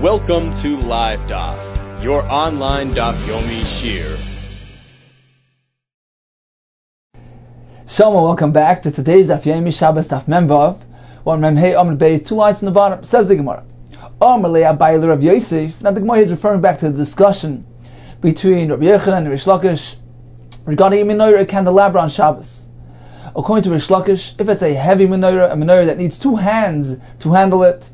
Welcome to Live Daf, your online Daf Yomi Shir. Shalom, welcome back to today's Daf Yomi Shabbos Daf Memvav. One Mem Hey Amr Beis, 2 lines in the bottom. Says the Gemara, Amr Le'ah Bailer Rav Yosef. Now the Gemara is referring back to the discussion between Rabbi Yochanan and Rish Lakish regarding a menorah, a candelabra on Shabbos. According to Rish Lakish, if it's a heavy menorah, a menorah that needs 2 hands to handle it,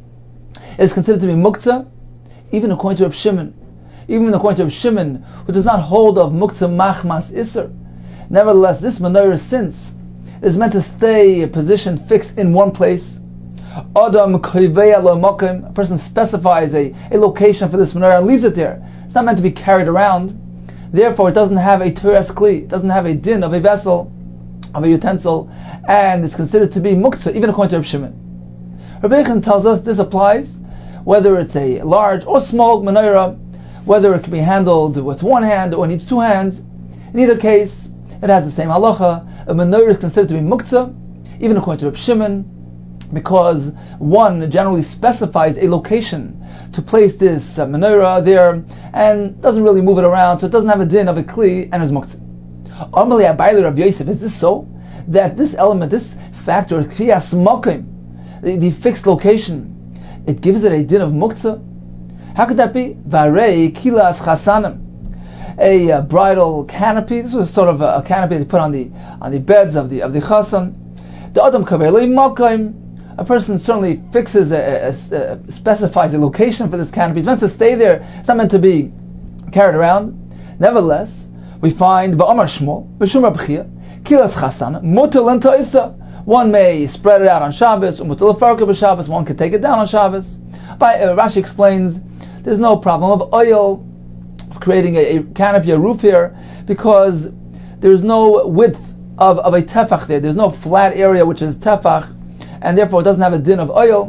it is considered to be muktzah, even according to Reb Shimon. Even according to Reb Shimon, who does not hold of muktzah machmas isser. Nevertheless, this menorah, since it is meant to stay positioned fixed in one place, Adam koivei lo makom, a person specifies a location for this menorah and leaves it there. It's not meant to be carried around. Therefore, it doesn't have a teres kli, it doesn't have a din of a vessel, of a utensil, and it's considered to be muktzah, even according to Reb Shimon. Rabbi Yochanan tells us this applies whether it's a large or small menorah, whether it can be handled with 1 hand or needs 2 hands. In either case, it has the same halacha. A menorah is considered to be muktzah, even according to Reb Shimon, because one generally specifies a location to place this menorah there and doesn't really move it around, so it doesn't have a din of a kli and is muktzah. Amali Abayler Rav Yosef, is this so? That this element, this factor, kriyas makom, the fixed location, it gives it a din of muktzah? How could that be? Varei kilas chasanim, a bridal canopy. This was sort of a canopy they put on the beds of the chasan. The adam kavelei makom, a person certainly fixes specifies a location for this canopy. It's meant to stay there. It's not meant to be carried around. Nevertheless, we find Ba'amar Shmuel, B'shum Rab Chia, kilas chasan mutal and ta'isa. One may spread it out on Shabbos, or mutal farka b'Shabbos. One can take it down on Shabbos. Rashi explains there's no problem of oil creating a canopy, a roof here, because there's no width of a tefach there. There's no flat area which is tefach, and therefore it doesn't have a din of oil.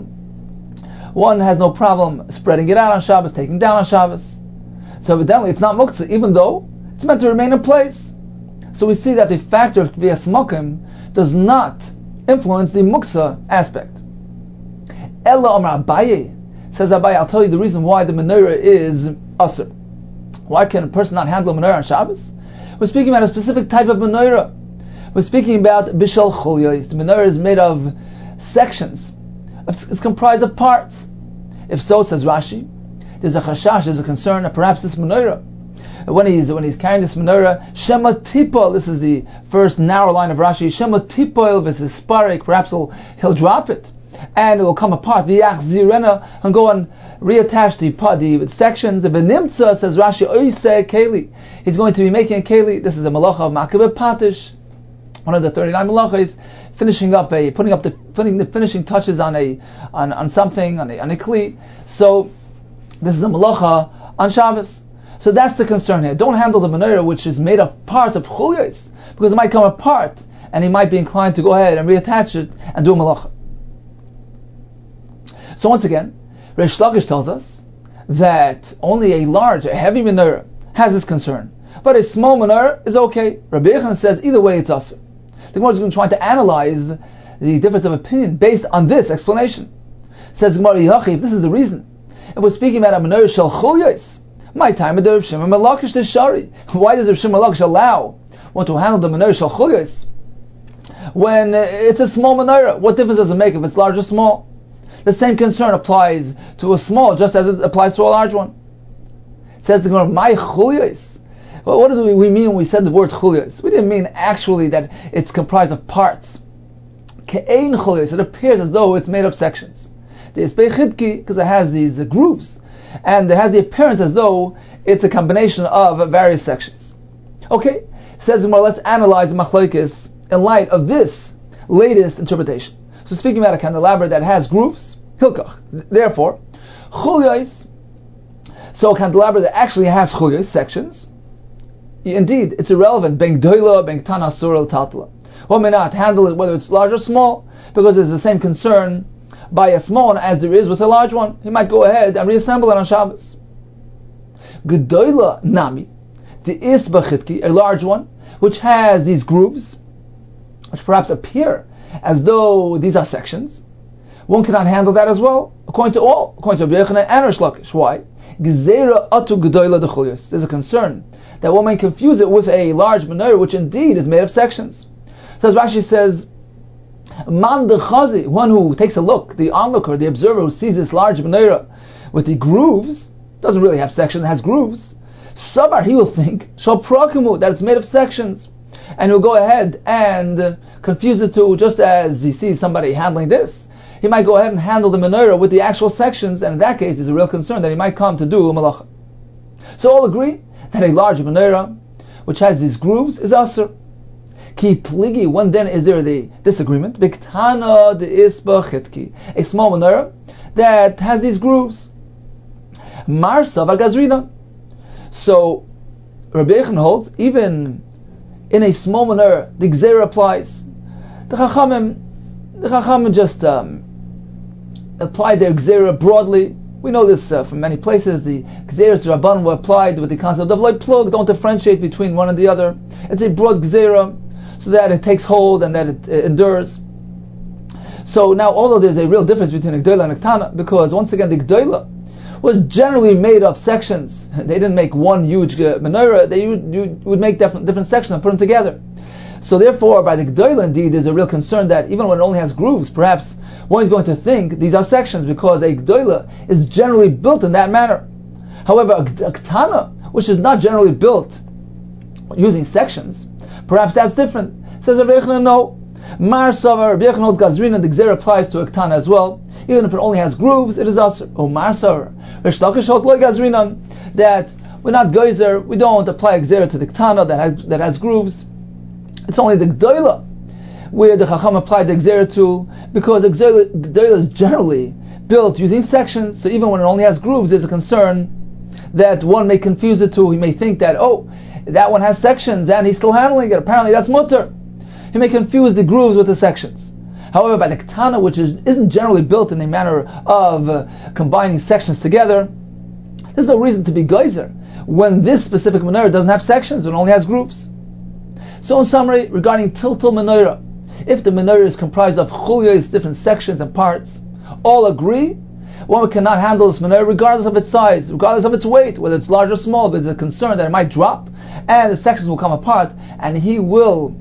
One has no problem spreading it out on Shabbos, taking down on Shabbos. So evidently it's not muktzah, even though it's meant to remain in place. So we see that the factor of kviyas makom does not influence the muktzah aspect. Ella Amar Abaye, says Abaye, I'll tell you the reason why the menorah is asr. Why can a person not handle a menorah on Shabbos? We're speaking about a specific type of menorah. We're speaking about bishal chulyos. The menorah is made of sections. It's comprised of parts. If so, says Rashi, there's a chashash, there's a concern that perhaps this menorah, when he's carrying this menorah, Shema Tipol, this is the first narrow line of Rashi, Shema Tipol v'sis Sparek, perhaps he'll drop it, and it will come apart, V'yach Zirena, and go and reattach the sections. V'nimtza, says Rashi, Oiseh Keli, he's going to be making a Keli. This is a malacha of Makabeh Patish, one of the 39 malachas, putting the finishing touches on something, on a Kli. So, this is a malacha on Shabbos. So that's the concern here. Don't handle the menorah which is made of parts of chulyos, because it might come apart and he might be inclined to go ahead and reattach it and do a malacha. So once again, Rish Lakish tells us that only a heavy menorah has this concern, but a small menorah is okay. Rabbi Yochanan says either way it's asur. The Gemara is going to try to analyze the difference of opinion based on this explanation. Says Gemara Yachiv, this is the reason. If we're speaking about a menorah shel chulyos, my time of Rav Shimon Lakish the Shari. Why does Rav Shimon Lakish allow one to handle the menorah shel chulyos when it's a small menorah? What difference does it make if it's large or small? The same concern applies to a small, just as it applies to a large one. It says the Gemara, my chulyos. Well, what do we mean when we said the word chulyos? We didn't mean actually that it's comprised of parts. Ke'ein chulyos. It appears as though it's made of sections. The Isbei Chidki, because it has these grooves, and it has the appearance as though it's a combination of various sections. Okay, says Gemara, let's analyze the machlokes in light of this latest interpretation. So speaking about a candelabra that has grooves, hilkach, therefore, chulyos, so a candelabra that actually has chulyos, sections, indeed, it's irrelevant, ben gdoila, ben ktana, surah, tatla. One may not handle it whether it's large or small, because there's the same concern by a small one as there is with a large one. He might go ahead and reassemble it on Shabbos. Gedola nami, the isba chitki, a large one, which has these grooves, which perhaps appear as though these are sections. one cannot handle that as well, according to Rabbi Yochanan and Rish Lakish. Why? Gzeira atu gedola dechulios. There's a concern that one may confuse it with a large menorah, which indeed is made of sections. So as Rashi says, man dechazi, one who takes a look, the onlooker, the observer who sees this large menorah with the grooves, doesn't really have sections, it has grooves. Sabar, he will think, shal prakimu, that it's made of sections. And he'll go ahead and confuse the two, just as he sees somebody handling this. He might go ahead and handle the menorah with the actual sections, and in that case, there's a real concern that he might come to do malacha. So all agree that a large menorah, which has these grooves, is asur. Ki pligi, when then is there the disagreement? Biktana de isba chitki, a small menorah that has these grooves. Marsa v'gazrina. So Rabbi Yochanan holds, even in a small menorah, the gzeira applies. The Chachamim just applied their gzeira broadly. We know this from many places. The gzeiras Rabban were applied with the concept of like plug, don't differentiate between one and the other. It's a broad gzeira, so that it takes hold and that it endures. So now, although there's a real difference between a gdoila and a ktana, because once again the gdoila was generally made of sections. They didn't make one huge menorah. They would make different sections and put them together. So therefore, by the gdoila, indeed, there's a real concern that even when it only has grooves, perhaps one is going to think these are sections, because a gdoila is generally built in that manner. However, a ktana, which is not generally built using sections, perhaps that's different. Says Rabbi Yochanan, no. Mar Savar, Rabbi Yochanan holds gazrina, the gzeira applies to a ktana as well. Even if it only has grooves, it is asur. O Mar Savar, Rish Lakish holds lo gazrina, that we're not geyser, we don't apply a gzeira to the ktana that has grooves. It's only the gdoila where the Chacham applied the gzeira to, because the gdoila is generally built using sections, so even when it only has grooves, there's a concern that one may confuse the two. He may think that, that one has sections and he's still handling it. Apparently that's mutter. He may confuse the grooves with the sections. However, by the ktana, which isn't generally built in a manner of combining sections together, there's no reason to be geyser when this specific menorah doesn't have sections, it only has groups. So in summary, regarding tiltul menorah, if the menorah is comprised of chulyos, different sections and parts, all agree one cannot handle this menorah regardless of its size, regardless of its weight, whether it's large or small. There's a concern that it might drop and the sections will come apart, and he will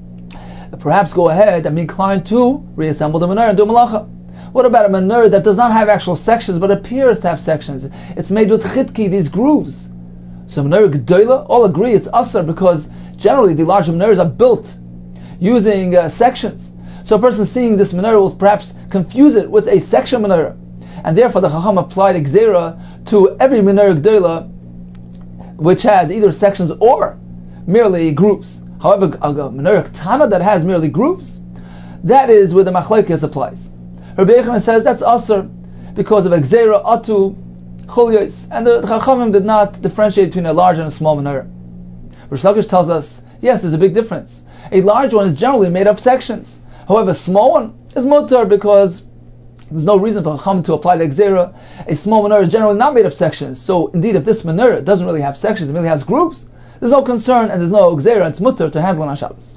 perhaps go ahead and be inclined to reassemble the menorah and do malacha. What about a menorah that does not have actual sections but appears to have sections? It's made with chitki, these grooves. So menorah gedola, all agree it's asur, because generally the larger menorahs are built using sections. So a person seeing this menorah will perhaps confuse it with a section menorah, and therefore the Chacham applied a gzeira to every menorah gedola which has either sections or merely groups. However, a menorah ktana that has merely groups, that is where the machlekes applies. Rabbi Yochanan says that's asur because of a gzeira atu chulyos, and the Chachamim did not differentiate between a large and a small menorah. Rish Lakish tells us, yes, there's a big difference. A large one is generally made of sections. However, a small one is mutar because there's no reason for Chacham to apply the gzeira. A small menorah is generally not made of sections. So indeed, if this menorah doesn't really have sections, it merely has groups, there's no concern and there's no gzeira. It's mutar to handle on Shabbos.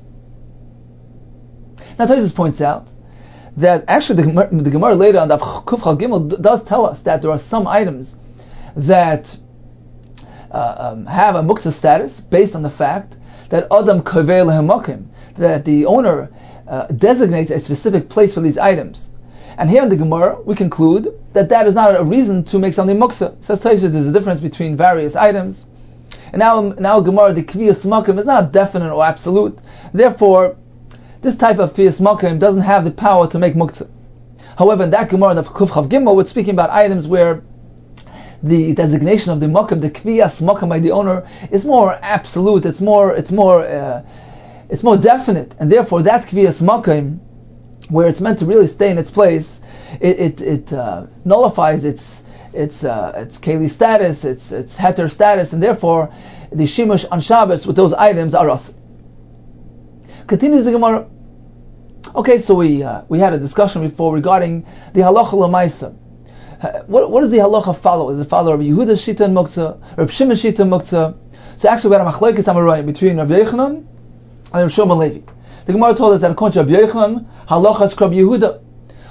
Now Tosfos points out that actually the Gemara later on the Kuf Chal Gimel does tell us that there are some items that have a muktzah status based on the fact that Adam Kaveh Lehemokim, that the owner designates a specific place for these items. And here in the Gemara, we conclude that is not a reason to make something muktzah. Says Tosfos, there's a difference between various items. And now Gemara, the kviyas makom is not definite or absolute. Therefore, this type of kviyas makom doesn't have the power to make muktzah. However, in that Gemara, in the Kuf Chav Gimel, we're speaking about items where the designation of the makom, the kviyas makom by the owner, is more absolute. It's more definite, and therefore that kviyas makom, where it's meant to really stay in its place, it nullifies its keli status, its heter status, and therefore the shimush on Shabbos with those items are us. Continues the Gemara. Okay, so we had a discussion before regarding the halacha l'maisa. What does the halacha follow? Does it follow Rabbi Yehuda's shita and muktzah, Rabbi Shimon's shita and muktzah? So actually we had a machlekes amarayim between Rabbi Yochanan and Rabbi Shimon Levi. The Gemara told us that according to Rabbi Yochanan, halacha is Rabbi Yehuda,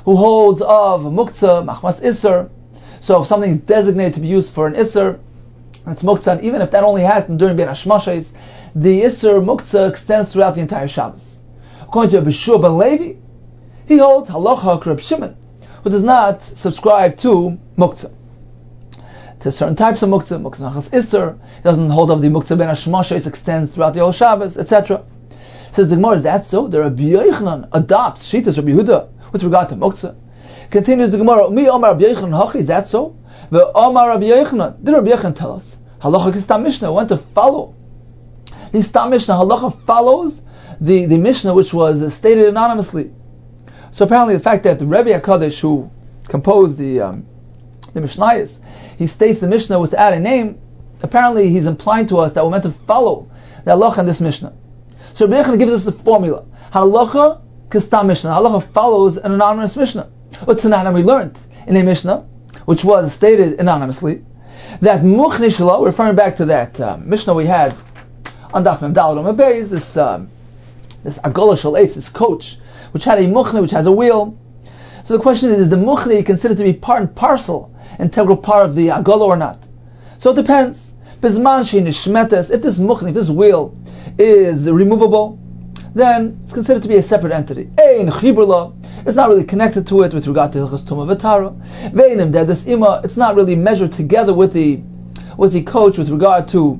who holds of muktzah, machmas isser. So if something is designated to be used for an isser, it's muktzah, and even if that only happened during Ben Hashmashis, the isser muktzah extends throughout the entire Shabbos. According to Bishur ben Levi, he holds halacha Reb Shimon, who does not subscribe to muktzah. To certain types of muktzah machmas isser, he doesn't hold of the muktzah Ben Hashmashis extends throughout the whole Shabbos, etc. Says the Gemara, is that so? The Rabbi Yochanan adopts Shitas Rabbi Yehuda with regard to muktzah. Continues the Gemara, Mi Omar Rabbi Yochanan Hachi, is that so? The Omar Rabbi Yochanan, did Rabbi Yochanan tell us? Halacha Kistam Mishnah, went to follow. The Stam Mishnah, Halacha follows the Mishnah which was stated anonymously. So apparently the fact that the Rebbe HaKadosh, who composed the Mishnayos, he states the Mishnah without a name, apparently he's implying to us that we're meant to follow the Halacha in this Mishnah. So Rabbi Yochanan gives us the formula. Halacha Kistam Mishnah. Halacha follows an anonymous Mishnah. But tonight we learned in a Mishnah, which was stated anonymously, that Muchni Shelo, referring back to that Mishnah we had on Daf Mem Daled Amud Beis, this Agola Shel Eitz, this coach, which had a Muchni, which has a wheel. So the question is the Muchni considered to be part and parcel, integral part of the Agola or not? So it depends. Bizman Shi Nishmetes, if this Muchni, this wheel, is removable, then it's considered to be a separate entity. Ein Chiburla, it's not really connected to it with regard to Hilchos Tumah V'Tara. Veinim Dedes Ima, it's not really measured together with the coach with regard to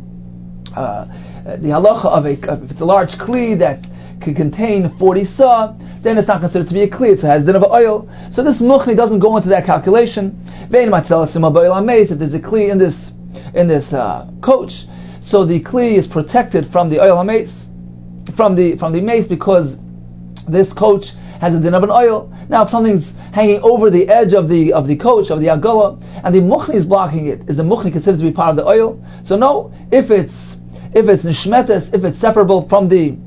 the halacha of if it's a large kli that could contain 40 sa, then it's not considered to be a kli, it has din of oil. So this muchni doesn't go into that calculation. Veinim Atzelas Ima Ba'il HaMeis, if there's a kli in this coach, so the kli is protected from the oil HaMeis, from the mace, because this coach has a din of an oil. Now, if something's hanging over the edge of the coach, of the agola, and the muchni is blocking it, is the muchni considered to be part of the oil? So no. If it's nishmetes, if it's separable from the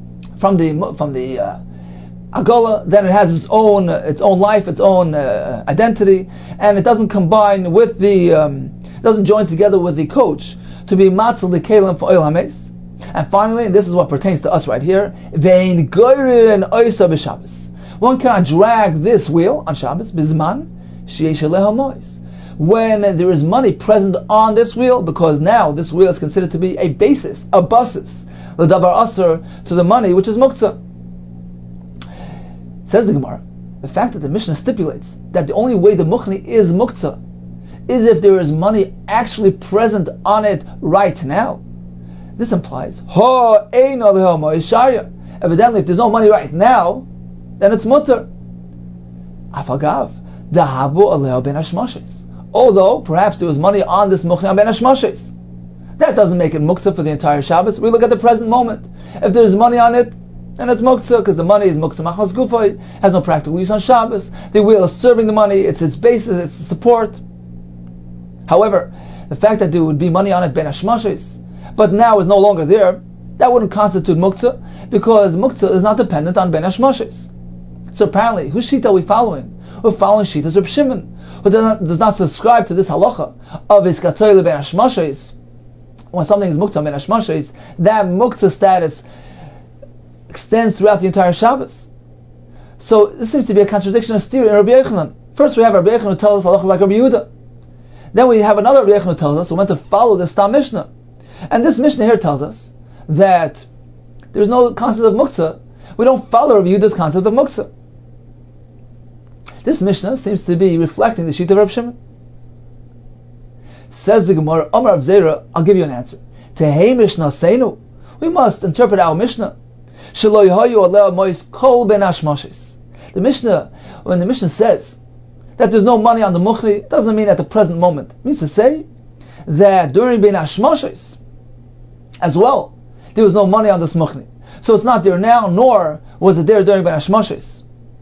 agola, then it has its own life, its own identity, and it doesn't combine with doesn't join together with the coach to be matzal the kelim for oil hames. And finally, and this is what pertains to us right here, vein goyrin oisa b'Shabbos. One cannot drag this wheel on Shabbos bizman sheyesh aleha mois, when there is money present on this wheel, because now this wheel is considered to be a basis, a basis, l'davar aser, to the money which is muktzah. Says the Gemara, the fact that the Mishnah stipulates that the only way the muchni is muktzah is if there is money actually present on it right now. This implies, evidently if there's no money right now, then it's mutter. Afagav, dahavu aleo ben hashmashes. Although perhaps there was money on this muchni ben hashmashes, that doesn't make it muktzah for the entire Shabbos. We look at the present moment. If there's money on it, then it's muktzah, because the money is muktzah machmas gufay, has no practical use on Shabbos. The wheel is serving the money, it's its basis, it's its support. However, the fact that there would be money on it ben hashmashes, but now is no longer there, that wouldn't constitute muktzah, because muktzah is not dependent on ben hashmashes. So apparently, whose shita are we following? We're following shitas Reb Shimon, who does not subscribe to this halacha of iskatoyle ben hashmashes. When something is muktzah ben hashmashes, that muktzah status extends throughout the entire Shabbos. So this seems to be a contradiction of steer in Rabbi Yochanan. First we have Rabbi Yochanan who tells us halacha like Rabbi Yehuda. Then we have another Rabbi Yochanan who tells us we're meant to follow the Stam Mishnah. And this Mishnah here tells us that there's no concept of muktzah. We don't follow Rabbi Yehuda's concept of muktzah. This Mishnah seems to be reflecting the sheet of Reb Shimon. Says the Gemara, Omar Rav Zera, I'll give you an answer. Tehei Mishnah Seinu. We must interpret our Mishnah. Shelo Yehoyu Aleh Mois Kol Ben Hashmashes. The Mishnah, when the Mishnah says that there's no money on the muchni, it doesn't mean at the present moment. It means to say that during Ben Hashmashes as well, there was no money on this muchni. So it's not there now, nor was it there during Ben Hashmashes.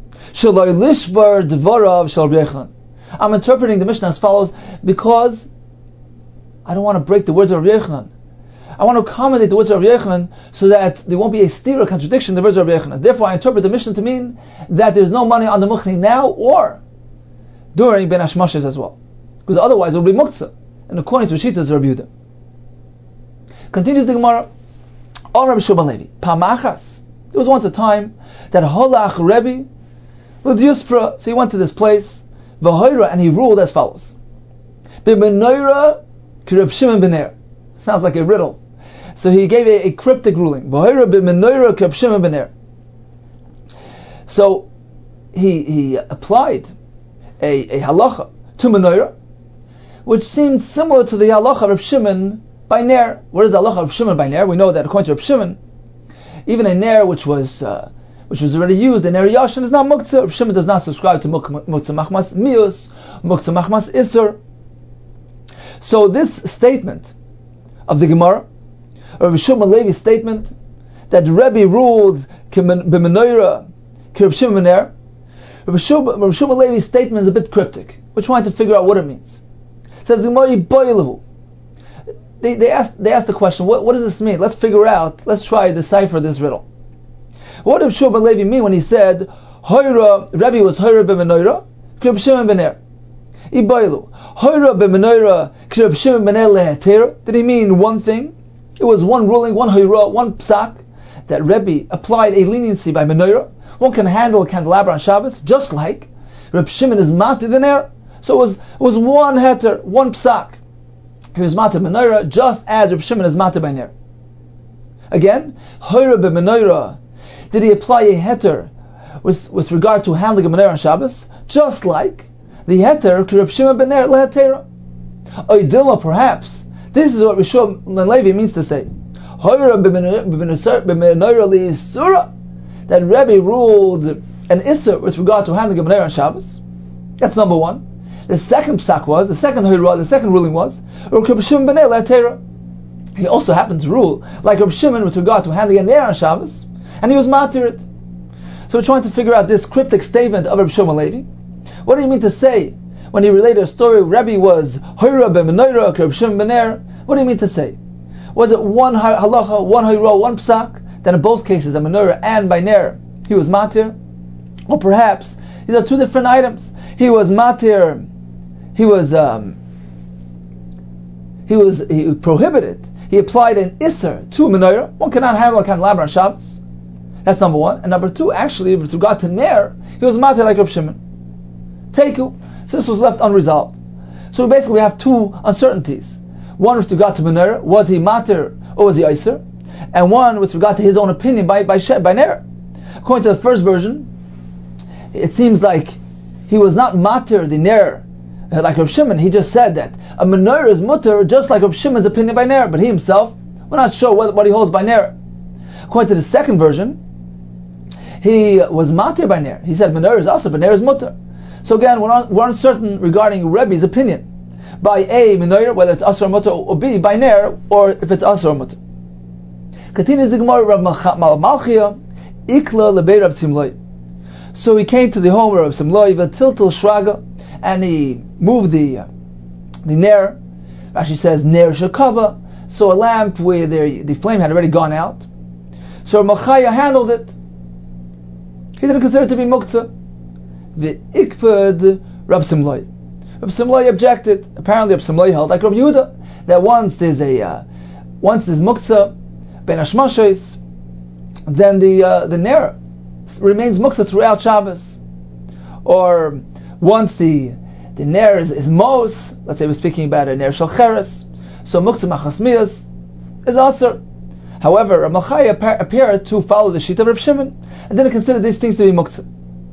I'm interpreting the Mishnah as follows, because I don't want to break the words of Rabbi Yochanan. I want to accommodate the words of Rabbi Yochanan so that there won't be a steer or contradiction in the words of Rabbi Yochanan. Therefore, I interpret the Mishnah to mean that there's no money on the muchni now or during Ben Hashmashes as well, because otherwise it will be muktzah in accordance with Shitas Rabbi Yehuda. Continues the Gemara. On Rabbi Shimon Levi, Pamachas. There was once a time that Holach Rebbe So he went to this place, V'hoira, and he ruled as follows. B'menoira k'Reb Shimon ben Ner. Sounds like a riddle. So he gave a cryptic ruling. V'hoira b'menoira k'Reb Shimon ben Ner. So he applied a halacha to menorah, which seemed similar to the halacha of Reb Shimon by Ner. What is the halacha of Reb Shimon by Ner? We know that according to Reb Shimon, even a Ner which was already used, a Ner Yashin is not muktzah. Reb Shimon does not subscribe to muktzah machmas mius, muktzah machmas isur. So this statement of the Gemara, or Reb Shimon Levi's statement, that the Rebbe ruled b'menorah k'Reb Shimon ben Ner, Reb Shimon Levi's statement is a bit cryptic. We're trying to figure out what it means. It says the Gemara, they asked the question, what does this mean? Let's figure out, let's try to decipher this riddle. What did Reb Shimon Levi mean when he said Rebbe was Hoira b'menorah k'Reb Shimon ben Ner? Iboilu. Hoira b'menorah k'Reb Shimon ben Ner leheter. Did he mean one thing? It was one ruling, one Hoira, one psak, that Rebbe applied a leniency by menorah. One can handle a candelabra on Shabbos, just like Reb Shimon is matir the Ner. So it was one heter, one psak. He was matir menorah, just as Reb Shimon is matir by Ner. Again, Hoira b'menorah. Did he apply a heter with regard to handling a menorah on Shabbos, just like the heter Reb Shimon ben Ner lehetera? Oidilma, perhaps this is what Reb Shimon Levi means to say. Hoira b'menorah li'isura, that Rebbe ruled an isur with regard to handling a menorah on Shabbos. That's number one. The second psak was, the second ruling was, Reb Shimon ben Ner lehetera. He also happened to rule like Reb Shimon with regard to handling a ner on Shabbos, and he was matir it. So we're trying to figure out this cryptic statement of Reb Shimon Levi. What do you mean to say when he related a story? Rebbe was Hoira b'menorah k'Reb Shimon ben Ner. What do you mean to say? Was it one halacha, one hoira, one psak? Then in both cases, a menorah and by Ner, he was matir? Or perhaps these are two different items. He was matir. He prohibited. He applied an isser to menorah. One cannot handle a candelabra on Shabbos. That's number one. And number two, actually, with regard to Ner, he was matir like Reb Shimon. Teiku. So this was left unresolved. So we basically have two uncertainties. One with regard to menorah, was he matir or was he isser? And one with regard to his own opinion by Ner. According to the first version, it seems like he was not matir the Ner like Reb Shimon. He just said that a menorah is mutter just like Reb Shimon's opinion by Ner, but he himself, we're not sure what he holds by Ner. According to the second version, he was matir by Ner. He said menorah is also, but Ner is mutter. So again, we're uncertain regarding Rebbe's opinion by A, menorah, whether it's asur or mutter, or B, by Ner, or if it's asur or mutter. Continues the Gemara, Rav Malchia, Ikla lebei Rav Simloi. So he came to the home of Rav Simloi, v'tiltil shraga, and he moved the Ner. Rashi says, Ner shakava, so a lamp where the flame had already gone out. So Rav Malchia handled it. He didn't consider it to be muktzah. V'ikfed Rav Simloi. Rav Simloi objected. Apparently Rav Simloi held like Rav Yehuda, that once there's muktzah ben hashmashos, then the ner remains muktzah throughout Shabbos. Or once the ner is mos, let's say we're speaking about a ner shel cheres, so muktzah machas is asur. However, Rav Malchia appeared to follow the sheet of Rav Shimon and didn't consider these things to be muktzah.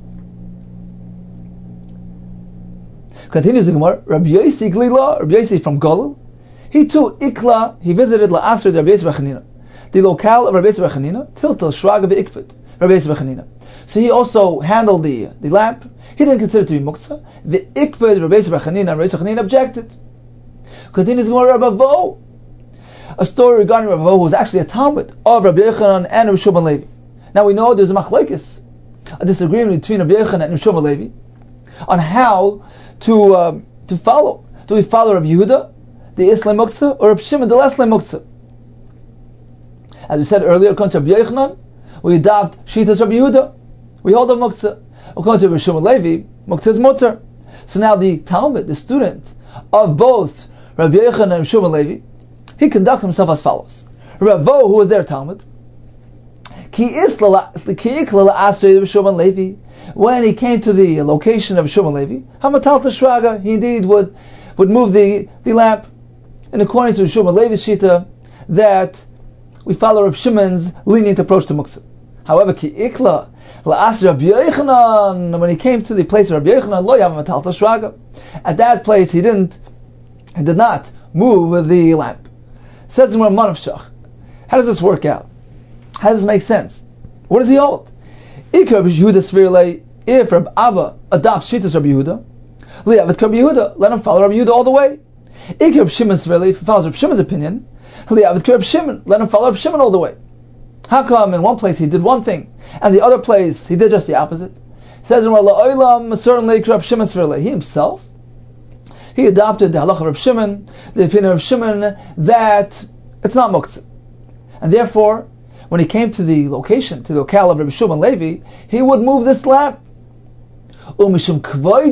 Continues the Gemara, Rabbi Yosi Glila, Rabbi Yosi from Golul, he too, Ikla, he visited La'asr de Rabbi Yosi B'Chanina, the locale of Rabbi Yosi B'Chanina, Tiltal Shraga V'Ikfet, Rabbi Yosi B'Chanina. So he also handled the lamp. He didn't consider it to be muktzah. V'Ikfet, Rabbi Yosi B'Chanina, and Rabbi Yosi B'Chanina objected. Continues the Gemara, Rabbi Vo, a story regarding Rabbi Vo, who was actually a Talmud of Rabbi Yochanan and Rabbi Shimon Levi. Now we know there's a machlekes, a disagreement between Rabbi Yochanan and Rabbi Shimon Levi, on how to follow. Do we follow Rabbi Yehuda, the Islam Muktzah, or Rabbi Shimon, the Leslie Muktzah? As we said earlier, according to Rabbi Yochanan, we adopt Shitas Rabbi Yehuda. We hold of Muktzah. According to Rabbi Shimon Levi, Muktzah is mutter. So now the Talmud, the student of both Rabbi Yochanan and Rabbi Shimon Levi, he conducted himself as follows. Ravo, who was their Talmud, When he came to the location of Shimon Levi, Hamatalta Shraga, he indeed would move the lamp. And according to Shimon Levi's Shita, that we follow Reb Shimon's lenient approach to Muktzah. However, Ki Ikla La'as Rabbi Yochanan, when he came to the place of Rabbi Yochanan, Lo Yavam Matalta Shraga, at that place he did not move the lamp. Says the Ramon of Shach. How does this work out? How does this make sense? What does he hold? If Rabbi Abba adopts Shittas Rabbi Yehuda, Li'avet Rabbi Yehuda, let him follow Rabbi Yehuda all the way. If Rabbi Shimon Svirli, if he follows Rabbi Shimon's opinion, Li'avet Rabbi Shimon, let him follow Rabbi Shimon all the way. How come in one place he did one thing, and the other place he did just the opposite? It says in La'olam, certainly Rabbi Shimon Svirli, he himself, he adopted the halacha of Rabbi Shimon, the opinion of Shimon, that it's not muktzah. And therefore, when he came to the location, to the locale of Rabbi Shimon Levi, he would move this lamp. On account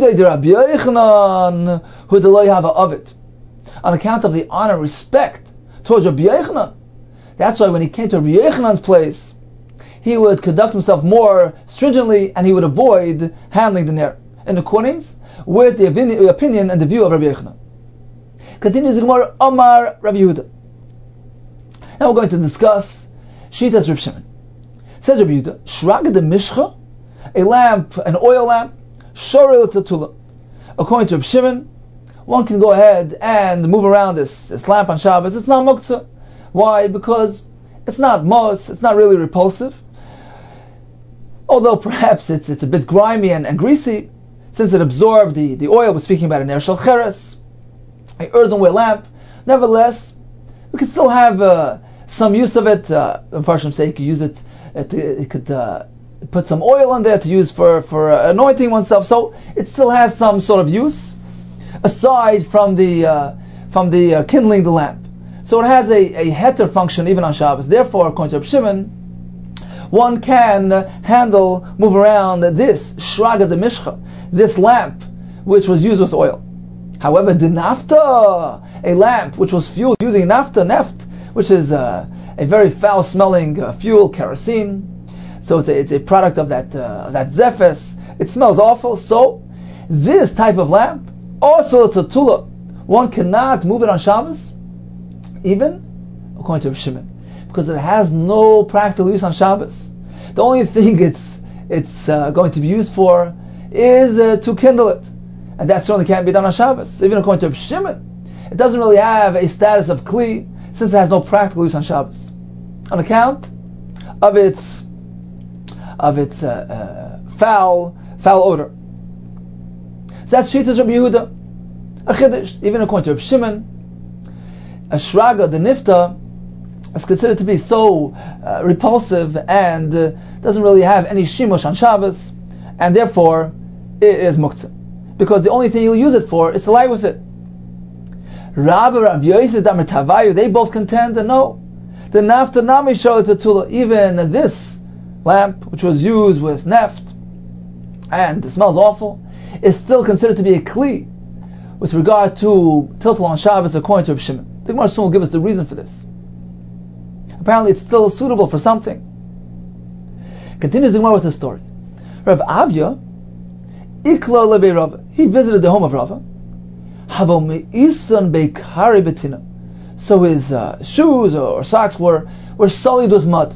of the honor and respect towards Rabbi Yochanan. That's why when he came to Rabbi Yochanan's place, he would conduct himself more stringently and he would avoid handling the ner, in accordance with the opinion and the view of Rabbi Yochanan. Continues the Gemara, Omar Rabbi Yehuda. Now we're going to discuss Shitas Reb Shimon. Says Rabbi Yehuda, Shraga de Mishcha, a lamp, an oil lamp, Shoril Tatula. According to Reb Shimon, one can go ahead and move around this lamp on Shabbos. It's not muktzah. Why? Because it's not mos, it's not really repulsive. Although perhaps it's a bit grimy and greasy, since it absorbed the oil. We're speaking about an ner shel cheres, an earthenware lamp. Nevertheless, we could still have some use of it. Unfortunately, say you could use it. It could put some oil on there to use for anointing oneself. So it still has some sort of use aside from the kindling the lamp. So it has a heter function even on Shabbos. Therefore, according to Reb Shimon, one can move around this shraga de mishcha, this lamp which was used with oil. However, the nafta, a lamp which was fueled using neft, which is a very foul-smelling fuel, kerosene. So it's a product of that zephes. It smells awful. So this type of lamp, also tatula, one cannot move it on Shabbos, even according to Reb Shimon, because it has no practical use on Shabbos. The only thing it's going to be used for is to kindle it, and that certainly can't be done on Shabbos. Even according to Reb Shimon, it doesn't really have a status of kli, since it has no practical use on Shabbos, on account of its foul odor. So that's Shitas Rabbi Yehuda, a chiddush. Even according to Reb Shimon, a shraga, the nifta, is considered to be so repulsive and doesn't really have any shimush on Shabbos, and therefore it is muktzah, because the only thing you'll use it for is to lie with it. Rabbi Rav Yosef Damer Tavayu, they both contend that no, the nafta nami sholatula, even this lamp which was used with neft and it smells awful, is still considered to be a kli with regard to tiltal on Shabbos, according to Reb Shimon. The Gemara soon will give us the reason for this. Apparently it's still suitable for something. Continues the Gemara with the story. Rav Avya, Ikla lebe Rava, he visited the home of Rava. Havo me'isan beikari betina. So his shoes or socks were sullied with mud.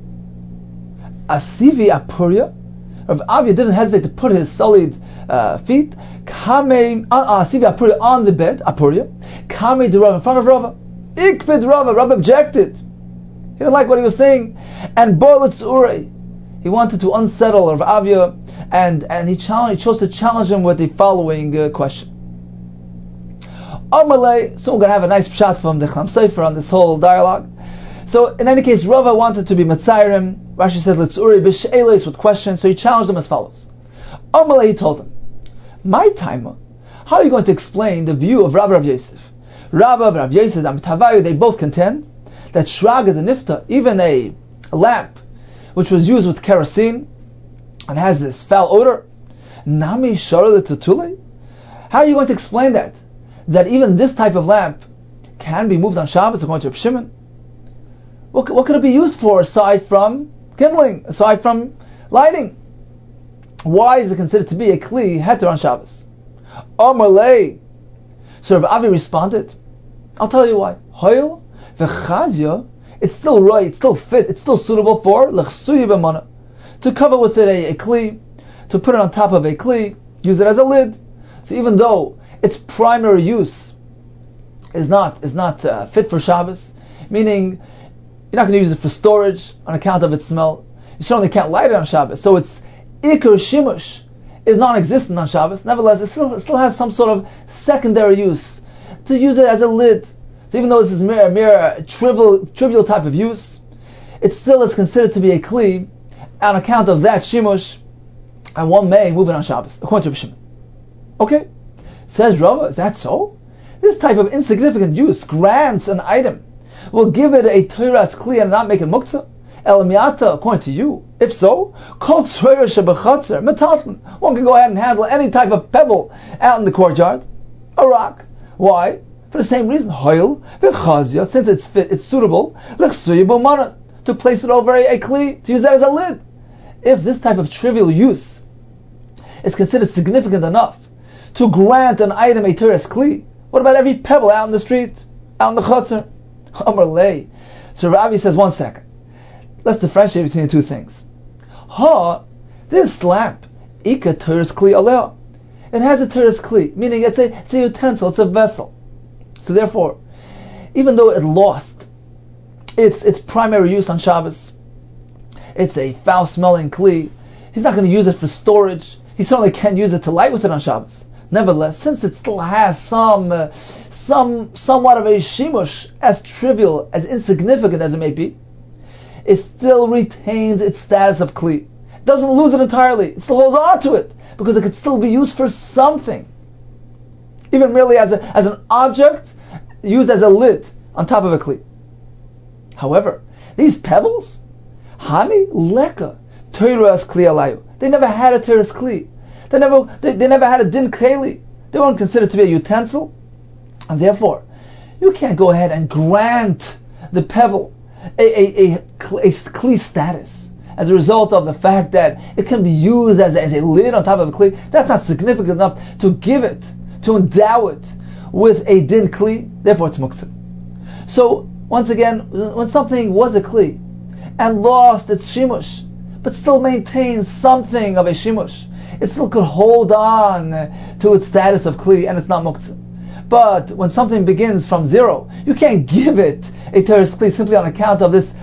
Asivi apuria, Rav Avya didn't hesitate to put his sullied feet Asivi apuria on the bed, apuria. Kame de Rava, in front of Rava. Ikpid Rava, Rava objected. He didn't like what he was saying. And Borlitz Urei, he wanted to unsettle Rav Avya, and he chose to challenge him with the following question. Amalei, so we're going to have a nice pshat from the Chlam Sefer on this whole dialogue. So in any case, Rava wanted to be Matzayrim. Rashi said, Let's Uri b'she'elis, with questions, so he challenged him as follows. Amalei, he told him, my timer, how are you going to explain the view of Rav Yosef? Rav Yosef, and Tavayu, they both contend that shraga the nifta, even a lamp which was used with kerosene and has this foul odor, nami shara tutule. How are you going to explain that? That even this type of lamp can be moved on Shabbos, according to Reb Shimon? What could it be used for aside from kindling, aside from lighting. Why is it considered to be a kli heter on Shabbos? Amar lei. So Rav Avi responded, I'll tell you why. Hoil v'chazya, it's still right, it's still fit, it's still suitable for l'chsuyi b'mana, to cover with it a kli, to put it on top of a kli, use it as a lid. So even though its primary use is not fit for Shabbos, meaning you're not going to use it for storage on account of its smell, you certainly can't light it on Shabbos, so its ikar shimush is non-existent on Shabbos. Nevertheless, it still has some sort of secondary use, to use it as a lid. So even though this is mere trivial type of use, it still is considered to be a kli on account of that shimush, and one may move it on Shabbos, according to Rav Shimon. Okay, says Rava, is that so? This type of insignificant use grants an item, will give it a Torah's kli and not make it muktzah? El miata, according to you. If so, kol tzroyer shebachatzer metalton. One can go ahead and handle any type of pebble out in the courtyard, a rock. Why? For the same reason. Hoil v'chazia, since it's fit, it's suitable. L'chsuyi b'maran, to place it over a kli, to use that as a lid. If this type of trivial use is considered significant enough to grant an item a Torah's kli, what about every pebble out in the street, out in the chutzner? Amar lei. So Ravi says, 1 second. Let's differentiate between the two things. This lamp, Ika Torah's Kli Aleh. It has a Torah's Kli, meaning it's a utensil, it's a vessel. So therefore, even though it lost its primary use on Shabbos, it's a foul-smelling Kli, he's not going to use it for storage. He certainly can't use it to light with it on Shabbos. Nevertheless, since it still has somewhat of a shimush, as trivial, as insignificant as it may be, it still retains its status of kli. It doesn't lose it entirely. It still holds on to it, because it could still be used for something. Even merely as an object, used as a lid on top of a kli. However, these pebbles, hani leka, Torah's kli alayu. They never had a Torah's kli. They never had a din keli. They weren't considered to be a utensil. And therefore, you can't go ahead and grant the pebble a kli status as a result of the fact that it can be used as a lid on top of a kli. That's not significant enough to give it, to endow it with a din kli. Therefore, it's muktzah. So once again, when something was a kli and lost its shimush, but still maintains something of a shimush, it still could hold on to its status of kli, and it's not muktzah. But when something begins from zero, you can't give it a Torah's kli simply on account of this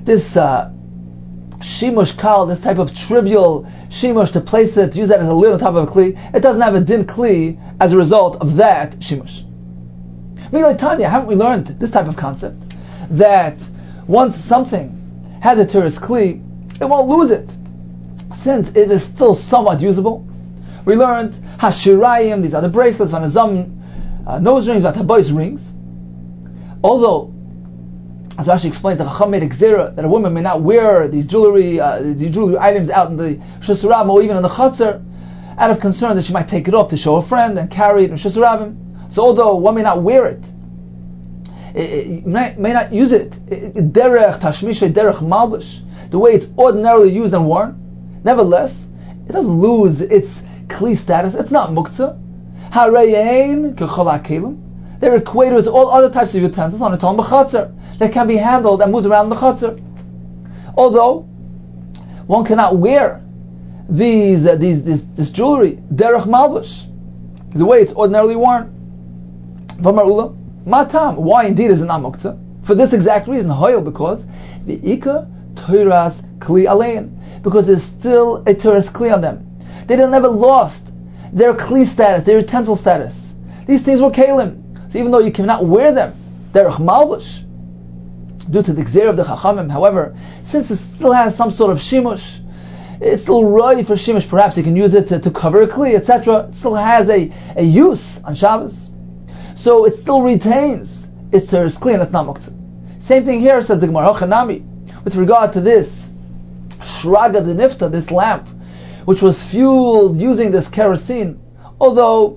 shimush kal, this type of trivial shimush, to place it, to use that as a lid on top of a kli. It doesn't have a din kli as a result of that shimush. Milay Tanya, haven't we learned this type of concept? That once something has a Torah's kli, it won't lose it, since it is still somewhat usable. We learned hashirayim, these are the bracelets, vanazam, nose rings, vatabois rings. Although, as Rashi explains, the Chacham made a gzera that a woman may not wear these jewelry items out in the Shus Rabim or even in the Chatzar, out of concern that she might take it off to show a friend and carry it in Shus Rabim. So although one may not wear it, it may not use it, derech tashmisha, derech malbush, the way it's ordinarily used and worn, nevertheless, it doesn't lose its kli status. It's not muktzah. Harayin kechol hakelim. They're equated with all other types of utensils on a Talmud Chatzar that can be handled and moved around the Chatzar. Although one cannot wear this jewelry derech malbush, the way it's ordinarily worn. V'marula matam. Why indeed is it not muktzah? For this exact reason, hoyel, because the ika Torah's kli alein, because there's still a Torah's kli on them. They never lost their kli status, their utensil status. These things were kalim. So even though you cannot wear them, derech malbush, due to the gzera of the Chachamim, however, since it still has some sort of shimush, it's still ready for shimush, perhaps you can use it to cover a kli, etc. It still has a use on Shabbos. So it still retains its Torah's kli, and it's not muktzah. Same thing here, says the Gemara, Hochanami, with regard to this shraga de nifta, this lamp, which was fueled using this kerosene, although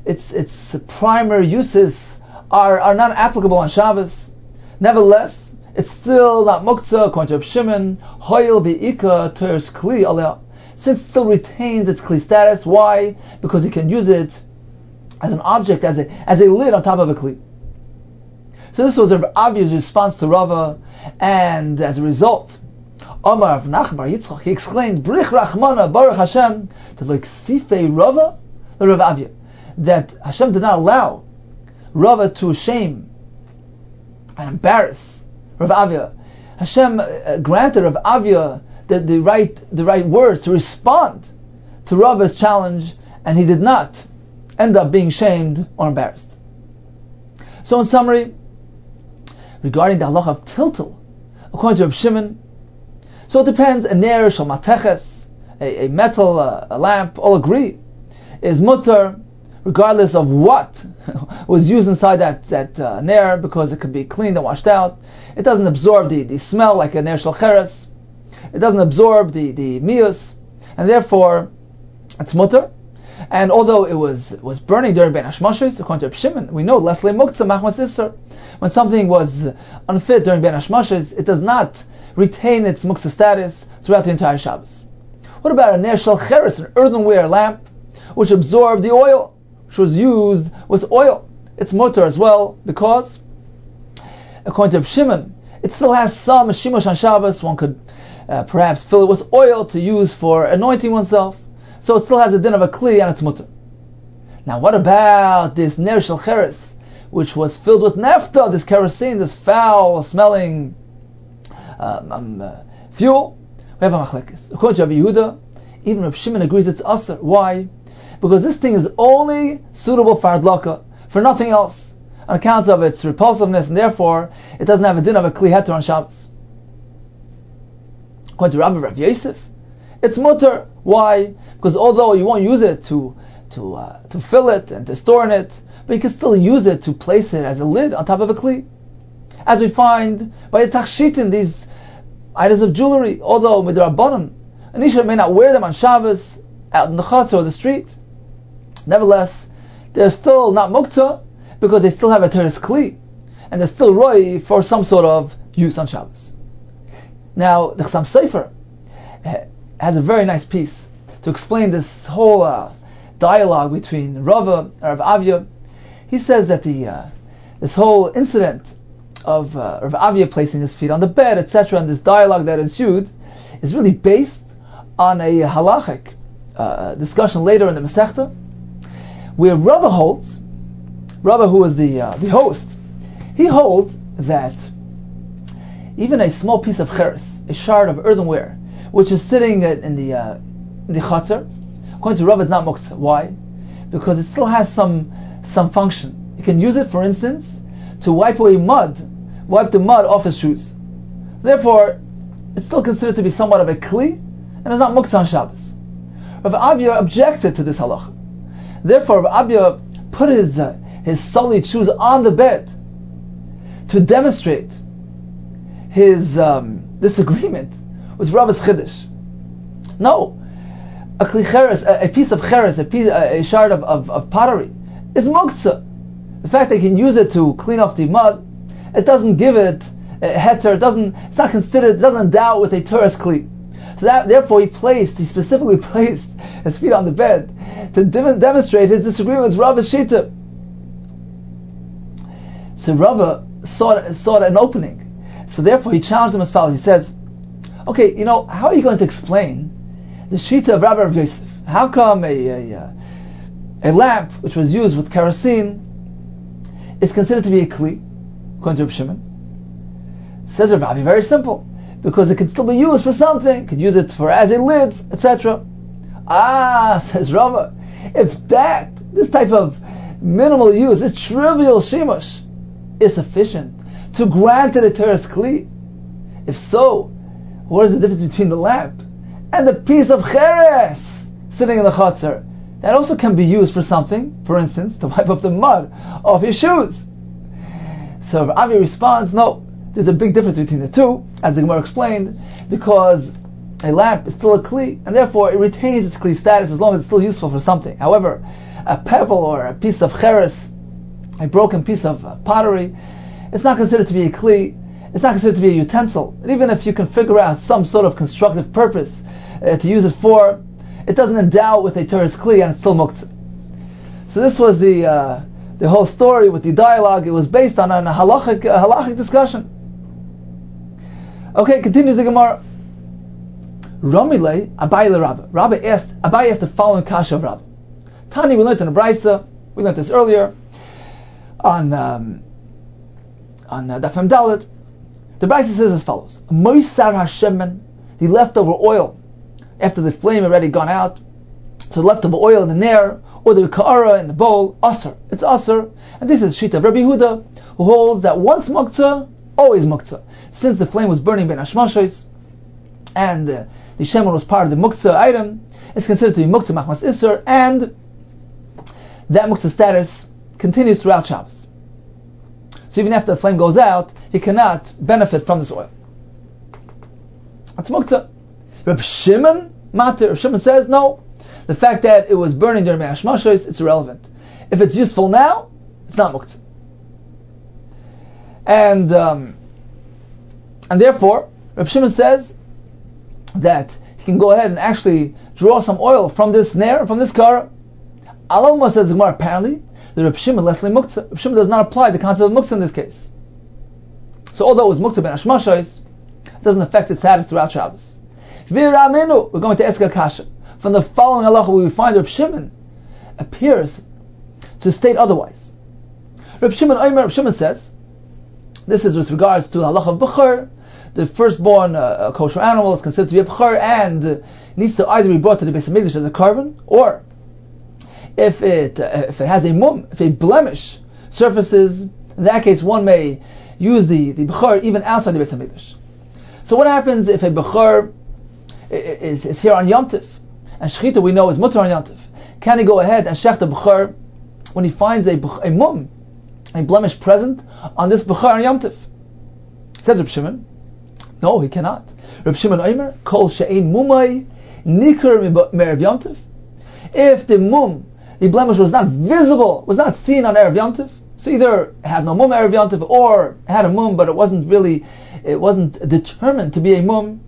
its primary uses are not applicable on Shabbos. Nevertheless, it's still not muktzah, according to Reb Shimon, hoyel be'ika teres kli aleh, since it still retains its kli status. Why? Because you can use it as an object, as a lid on top of a kli. So this was Rav Aviya's response to Rava, and as a result, Omar of Nachbar Yitzchak, he exclaimed, Brich Rachmana Baruch Hashem, to like Sifei Rava, the Rav Avia, that Hashem did not allow Rava to shame and embarrass Rav Avia. Hashem granted Rav Avia the right words to respond to Rava's challenge, and he did not end up being shamed or embarrassed. So in summary, regarding the halacha of tiltul, according to Reb Shimon, so it depends. A ner shel mateches, a metal a lamp, all agree, is mutter, regardless of what was used inside that ner, because it could be cleaned and washed out. It doesn't absorb the smell like a ner shel cheres. It doesn't absorb the mius, and therefore it's mutter. And although it was burning during Ben Hashmashos, according to Reb Shimon, we know Leslie Muktzah Machmas Isser. When something was unfit during Ben Hashmashos, it does not retain its muktzah status throughout the entire Shabbos. What about a ner shel cheres, an earthenware lamp, which absorbed the oil, which was used with oil? It's mutter as well, because according to Reb Shimon, it still has some shimush on Shabbos. One could perhaps fill it with oil to use for anointing oneself. So it still has a din of a kli, and it's mutter. Now what about this ner shel cheres, which was filled with nafta, this kerosene, this foul-smelling fuel? We have a machlekes. According to Rabbi Yehuda, even Reb Shimon agrees it's aser. Why? Because this thing is only suitable for adlaka, for nothing else, on account of its repulsiveness, and therefore it doesn't have a din of a kli heter on Shabbos. According to Rabbi Rav Yosef, it's mutter. Why? Because although you won't use it to fill it and to store in it, but you can still use it to place it as a lid on top of a kli. As we find by the tachshitin, these items of jewelry, although midrabanan, an isha may not wear them on Shabbos out in the chutz or the street, nevertheless, they're still not muktzah because they still have a teres kli, and they're still roi for some sort of use on Shabbos. Now, the Chassam Sofer has a very nice piece to explain this whole dialogue between Rava and Rav Avia. He says that this whole incident of Rav Avia placing his feet on the bed, etc., and this dialogue that ensued, is really based on a halachic discussion later in the Masechta, where Rava holds, Rava, who is the host, he holds that even a small piece of cheres, a shard of earthenware, which is sitting in the chatzar, according to Rava, it's not muktzah. Why? Because it still has some function. You can use it, for instance, to wipe the mud off his shoes. Therefore, it's still considered to be somewhat of a kli, and it's not muktzah on Shabbos. Rav Avia objected to this halacha. Therefore, Rav Avia put his sullied shoes on the bed to demonstrate his disagreement with Rava's chiddush. No, a kli cheres, a piece of cheres, a shard of pottery, is muktzah. The fact that you can use it to clean off the mud, it doesn't give it a heter. It's not considered. It doesn't endow it with a teres kli. So therefore, he specifically placed his feet on the bed to demonstrate his disagreement with Rava's shita. So Rava saw an opening. So therefore, he challenged him as follows. He says, "Okay, how are you going to explain the shita of Rabbi Rav Yosef? How come a lamp which was used with kerosene is considered to be a kli, according to Reb Shimon?" Says Rav Avi, very simple, because it can still be used for something. You could use it as a lid, etc. Says Rava, if this type of minimal use, this trivial shimush, is sufficient to grant it a teres kli, if so, what is the difference between the lamp and the piece of cheres sitting in the chatzar that also can be used for something, for instance, to wipe off the mud off your shoes? So Rav Avi responds, no, there's a big difference between the two, as the Gemara explained, because a lamp is still a kli, and therefore it retains its kli status as long as it's still useful for something. However, a pebble or a piece of cheres, a broken piece of pottery, it's not considered to be a kli. it's not considered to be a utensil. And even if you can figure out some sort of constructive purpose to use it for, it doesn't endow it with a teres kli, and it's still muktzah. So this was the whole story with the dialogue. It was based on a halachic discussion. Okay, continues the Gemara. Ramilei Abai le Rabba asked the following kasha of Rabba. Tani, we learned in the Brisa, we learned this earlier on Daf Mem Dalet. The Brisa says as follows: Moisar Hashemen, the leftover oil after the flame already gone out, so the leftover oil in the nair or the ka'ara in the bowl, asr. It's asr, and this is shita of Rabbi Yehuda, who holds that once muktzah, always muktzah. Since the flame was burning ben hashmashos, and the shemen was part of the muktzah item, it's considered to be muktzah machmas isser, and that muktzah status continues throughout Shabbos. So even after the flame goes out, he cannot benefit from this oil. That's muktzah. Reb Shimon Matir. Reb Shimon says no. The fact that it was burning during ben hashmashos, it's irrelevant. If it's useful now, it's not muktzah. And therefore, Reb Shimon says that he can go ahead and actually draw some oil from this nair, from this kara. Alalma says Gemara, apparently, the Reb Shimon leslie muktzah. Reb Shimon does not apply the concept of muktzah in this case. So although it was muktzah ben hashmashos, it doesn't affect its status throughout Shabbos. V'raminu, we're going to ask a kasha. From the following halacha, we find Reb Shimon appears to state otherwise. Reb Shimon says, this is with regards to the halacha of b'chor. The firstborn kosher animal is considered to be a b'chor and needs to either be brought to the Beis HaMikdash as a carbon, or if it has a mum, if a blemish surfaces, in that case one may use the b'chor even outside the Beis HaMikdash. So what happens if a b'chor is here on Yom Tiv, and shechita we know is mutar on Yom Tiv? Can he go ahead and shech the b'chor when he finds a mum, a blemish present on this b'chor on Yom Tiv? Says Reb Shimon, no, he cannot. Reb Shimon Omer, kol she'ein mumai nikar me'erev Yom Tiv. If the mum, the blemish was not visible, was not seen on Erev Yom Tiv, so either it had no mum Erev Yom Tiv, or it had a mum, but it wasn't determined to be a mum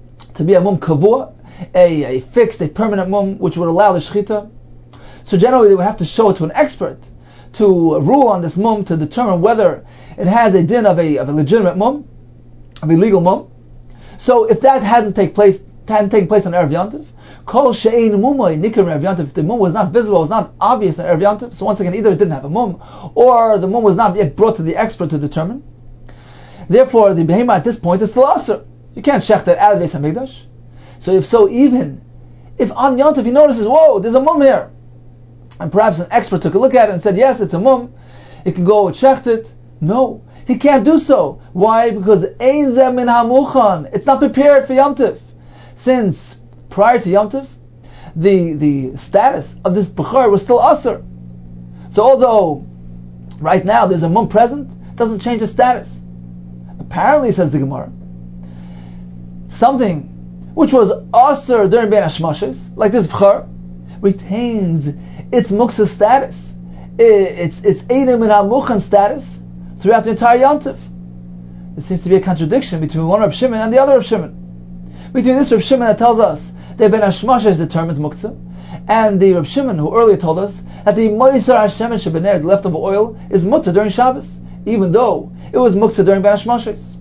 kavua, a fixed, a permanent mum, which would allow the shechita. So generally they would have to show it to an expert to rule on this mum, to determine whether it has a din of a legitimate mum, of a legal mum. So if that hadn't taken place on Erev Yom Tiv, kol she'ein mumai nikar Erev Yom Tiv, if the mum was not visible, was not obvious in Erev Yom Tiv, so once again, either it didn't have a mum, or the mum was not yet brought to the expert to determine. Therefore, the behemah at this point is still asr. You can't shech that out of Beis HaMikdash. So even if on Yom Tiv he notices, whoa, there's a mum here, and perhaps an expert took a look at it and said, yes, it's a mum, he can go and shecht it. No, he can't do so. Why? Because ein zeh min hamuchan. It's not prepared for Yom Tiv. Since prior to Yom Tiv, the status of this b'chor was still asr. So although right now there's a mum present, it doesn't change the status. Apparently, says the Gemara, something which was asr during ben hashmashos, like this b'chor, retains its muktzah status, its einim min hamuchan status throughout the entire Yom Tiv. There seems to be a contradiction between one Reb Shimon and the other Reb Shimon. Between this Reb Shimon that tells us that ben hashmashos determines muktzah, and the Reb Shimon who earlier told us that the moisar hashemen shebener, the leftover oil, is mutter during Shabbos, even though it was muktzah during ben hashmashos.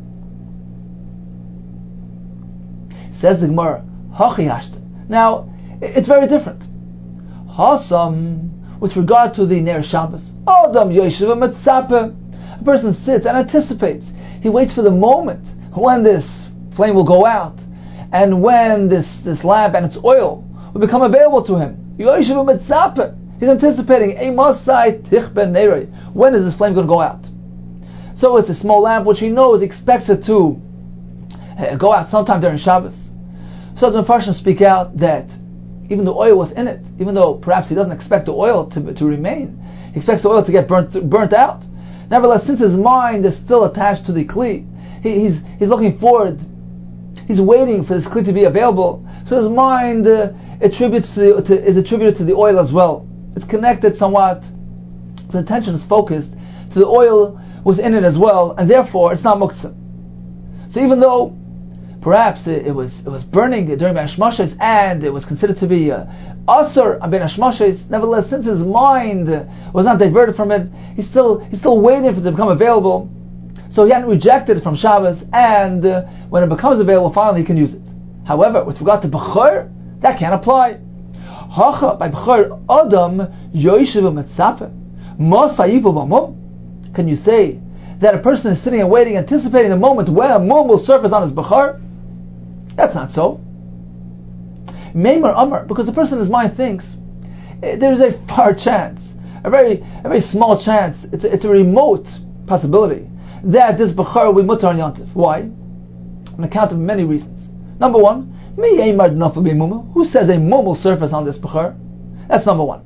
Says the Gemara, hachi hashta. Now, it's very different. Hasam, with regard to the Ner Shabbos, Adam Yoshev Metzape, a person sits and anticipates. He waits for the moment when this flame will go out, and when this lamp and its oil will become available to him. Yoshev Metzape, he's anticipating, Emasai Tich Ben Nerei, when is this flame going to go out? So it's a small lamp which he knows, he expects it to go out sometime during Shabbos. So the Mefarshim speak out that even the oil within it, even though perhaps he doesn't expect the oil to remain, he expects the oil to get burnt out. Nevertheless, since his mind is still attached to the kli, he's looking forward, he's waiting for this kli to be available. So his mind is attributed to the oil as well. It's connected somewhat. His attention is focused to the oil within it as well, and therefore it's not muktzah. So even though perhaps it was burning during Ben Hashmashos and it was considered to be asur on Ben Hashmashos, nevertheless, since his mind was not diverted from it, he's still waiting for it to become available. So he hadn't rejected it from Shabbos, and when it becomes available, finally he can use it. However, with regard to Bechor, that can't apply. Hacha by Bechor Adam Yoishiv Mitzapeh Masayivu B'mum. Can you say that a person is sitting and waiting, anticipating the moment when a mum will surface on his Bechor? That's not so. Meimar Amar, because the person in his mind thinks there is a far chance, a very small chance. It's a remote possibility that this Bechor will be mutar on Yontif. Why? On account of many reasons. Number one, who says a mum will surface on this Bechor? That's number one.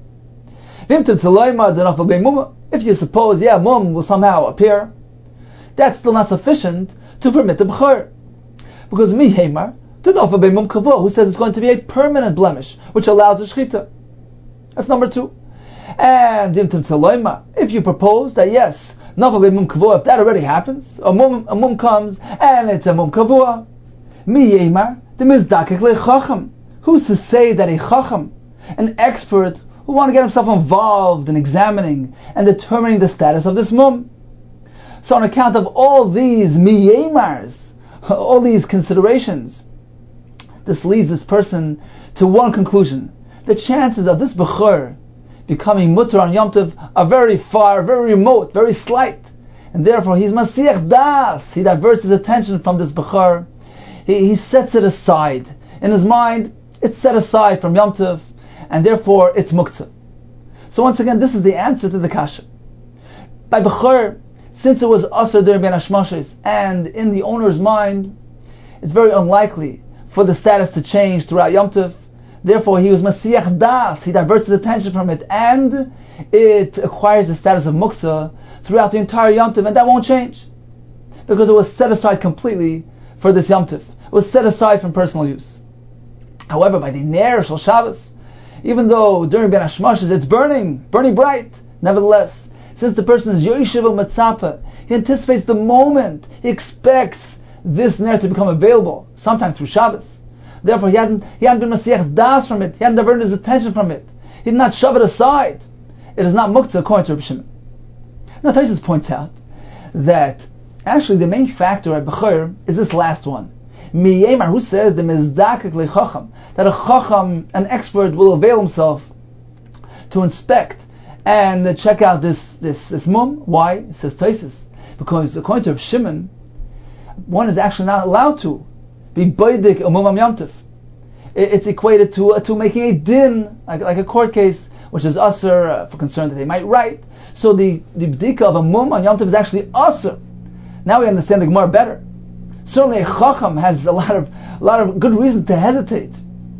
If you suppose, mum will somehow appear, that's still not sufficient to permit the Bechor. Because who says it's going to be a permanent blemish, which allows the Shechita. That's number two. And if you propose that yes, if that already happens, a mum comes and it's a mum kavua, who's to say that a chacham, an expert who want to get himself involved in examining and determining the status of this mum? So on account of all these miyemars, all these considerations, this leads this person to one conclusion: the chances of this Bechor becoming mutar on Yom Tov are very far, very remote, very slight, and therefore he's masiach das. He diverts his attention from this Bechor. He sets it aside in his mind. It's set aside from Yom Tov, and therefore it's muktzah. So once again, this is the answer to the kasha. By Bechor, since it was asur during Ben Hashmashos, and in the owner's mind, it's very unlikely for the status to change throughout Yom Tov. Therefore, he was masiach das. He diverts his attention from it, and it acquires the status of muktzah throughout the entire Yom Tov, and that won't change because it was set aside completely for this Yom Tov. It was set aside from personal use. However, by the Ner Shel Shabbos, even though during Ben Hashmashos it's burning bright, nevertheless, since the person is Yoishiv Mitzapeh, he anticipates the moment, he expects this Ner to become available, sometime through Shabbos. Therefore, he hadn't been masiach das from it. He hadn't diverted his attention from it. He did not shove it aside. It is not muktzah according to Reb Shimon. Now, Taisus points out that actually the main factor at Bechor is this last one. Miyemar, who says the mezdakek lechacham, that a chacham, an expert, will avail himself to inspect and check out this mum. Why? Says Taisus, because according to Reb Shimon, one is actually not allowed to be baidik umumam yamtiv. It's equated to making a din, like a court case, which is asur for concern that they might write. So the bdika of a mum on yamtiv is actually asur. Now we understand the Gemara better. Certainly a chacham has a lot of good reason to hesitate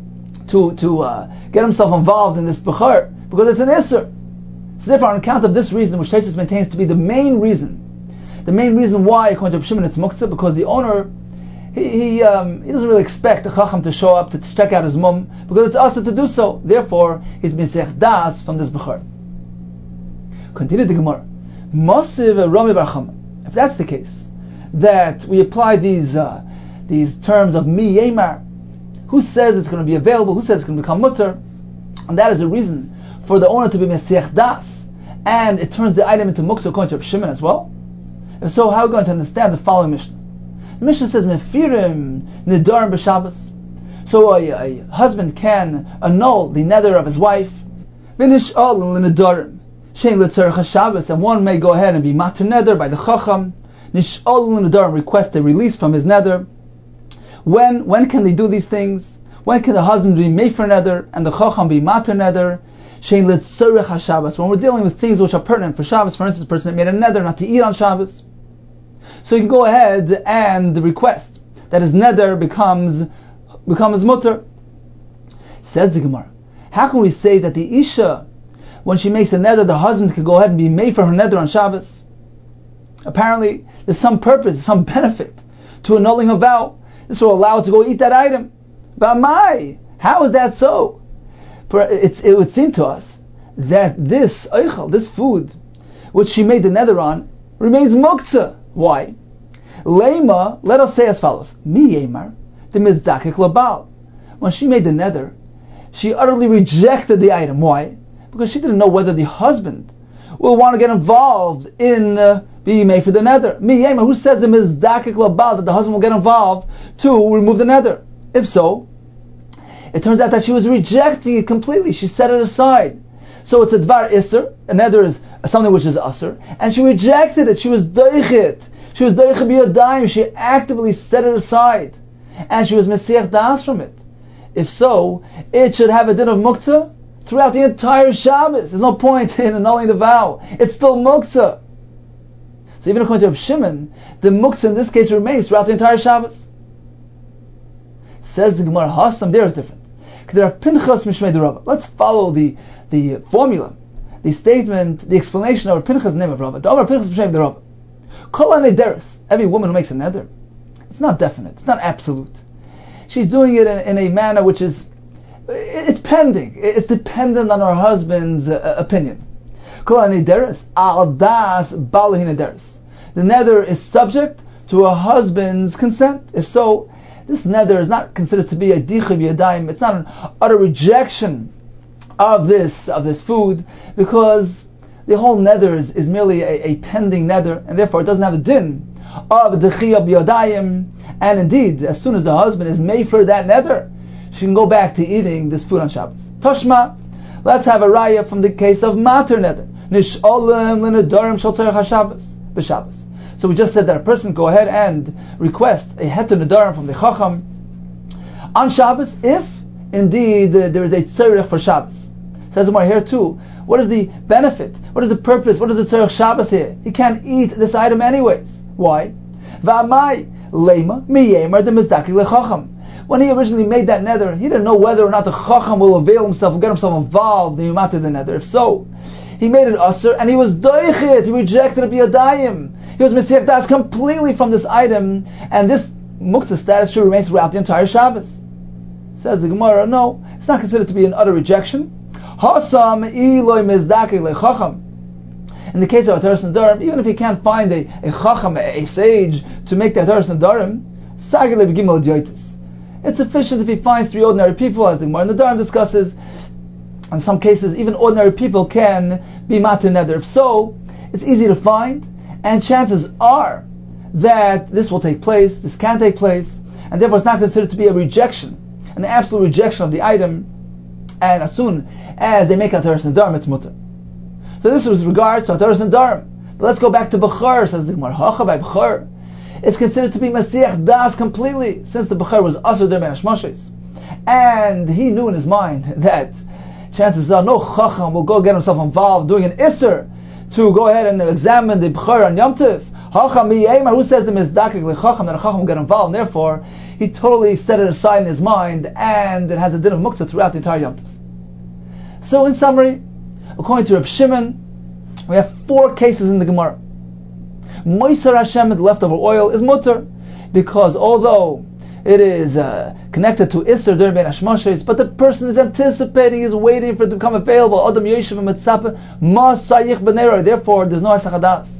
to get himself involved in this bechor because it's an isur. So therefore, on account of this reason, which Taisus maintains to be the main reason why, according to Reb Shimon, it's muktzah, because the owner he doesn't really expect the chacham to show up to check out his mum because it's also to do so. Therefore, he's been sech das from this bechor. Continue the Gemara. Masiv Rami Bar Chama. If that's the case, that we apply these terms of mi yemar, who says it's going to be available, who says it's going to become mutter, and that is a reason for the owner to be mesiach das, and it turns the item into muktzah according to Reb Shimon as well. If so, how are we going to understand the following Mishnah? The Mishnah says mefirim nidarim b'Shabbos. So a husband can annul the nether of his wife, v'nish'al l'nidarim shein l'tzarech Shabbos, and one may go ahead and be mater nether by the chacham. Nish'al l'nidarim, request a release from his nether. When can they do these things? When can the husband be mefer nether and the chacham be mater nether? Shein l'tzarech Shabbos, when we're dealing with things which are pertinent for Shabbos. For instance, a person made a nether not to eat on Shabbos, so you can go ahead and request that his nether becomes mutter. Says the Gemara, how can we say that the Isha, when she makes a nether, the husband can go ahead and be made for her nether on Shabbos? Apparently, there's some purpose, some benefit to annulling a vow. This will allow her to go eat that item. But how is that so? It would seem to us that this eichel, this food, which she made the nether on, remains muktzah. Why? Lema, let us say as follows. Mi yemar, the mizdakik labal. When she made the neder, she utterly rejected the item. Why? Because she didn't know whether the husband will want to get involved in being made for the neder. Mi yemar, who says the mizdakik labal, that the husband will get involved to remove the neder? If so, it turns out that she was rejecting it completely. She set it aside. So it's a dvar isser, a neder is something which is asser, and she rejected it. She was doichit. She was doichit b'yadayim. She actively set it aside, and she was mesiach das from it. If so, it should have a din of muktzah throughout the entire Shabbos. There's no point in annulling the vow. It's still muktzah. So even according to Reb Shimon, the muktzah in this case remains throughout the entire Shabbos. Says the Gemara, Hasam, there is different. Let's follow the formula, the statement, the explanation of Pinchas' name of Rava. Every woman who makes a neder, it's not definite, it's not absolute. She's doing it in a manner which is, it's pending, it's dependent on her husband's opinion. The neder is subject to her husband's consent. If so, this neder is not considered to be a dicha b'yadayim. It's not an utter rejection of this food, because the whole neder is merely a pending neder, and therefore it doesn't have a din of dicha b'yadayim. And indeed, as soon as the husband is made for that neder, she can go back to eating this food on Shabbos. Toshma, let's have a raya from the case of mater neder. Nish'olim l'nedarim shel tzarech haShabbos b'Shabbos. So we just said that a person go ahead and request a heter nedarim from the Chacham on Shabbos if indeed there is a tzarech for Shabbos. Says more here too. What is the benefit? What is the purpose? What is the tzarech Shabbos here? He can't eat this item anyways. Why? V'amai lema miyemar de mizdaki lechacham. When he originally made that neder, he didn't know whether or not the Chacham will avail himself, will get himself involved in Yomati the neder. If so, he made it usher, and he was doichit, he rejected it b'yadayim. He was mesiach das completely from this item, and this muktzah status should remain throughout the entire Shabbos. Says the Gemara, no, it's not considered to be an utter rejection. Hasam iloi mizdaki lechacham. In the case of a Teres Nedarim, even if he can't find a chacham, a sage, to make that Teres Nedarim, sagile b'gimel adyotis. It's sufficient if he finds 3 ordinary people, as the Gemara Nedarim discusses. In some cases, even ordinary people can be matir neder. If so, it's easy to find, and chances are that this will take place, this can take place, and therefore it's not considered to be a rejection, an absolute rejection of the item, and as soon as they make a Teres Nedarim, it's mutter. So this was regards to a Teres Nedarim. But let's go back to Bechor, says the Gemara. Hacha by Bechor, it's considered to be Masiach Das completely, since the Bechor was Asur Der Ben Hashmoshes, and he knew in his mind that chances are no Chacham will go get himself involved doing an Isser to go ahead and examine the Bechor on Yom Tov. Chacham miyemar, who says the Mizdakik leChacham, that a Chacham will get involved, and therefore he totally set it aside in his mind, and it has a din of Muktzah throughout the entire Yom Tov. So in summary, according to Reb Shimon, we have 4 cases in the Gemara. Moisar Hashem, the leftover oil, is mutter, because although it is connected to Isser Der Ben Hashmoshes, but the person is anticipating, is waiting for it to become available. Adam Yeshiv Mitzapeh Mas Sayich B'Neira. Therefore, there's no Esach Hadas.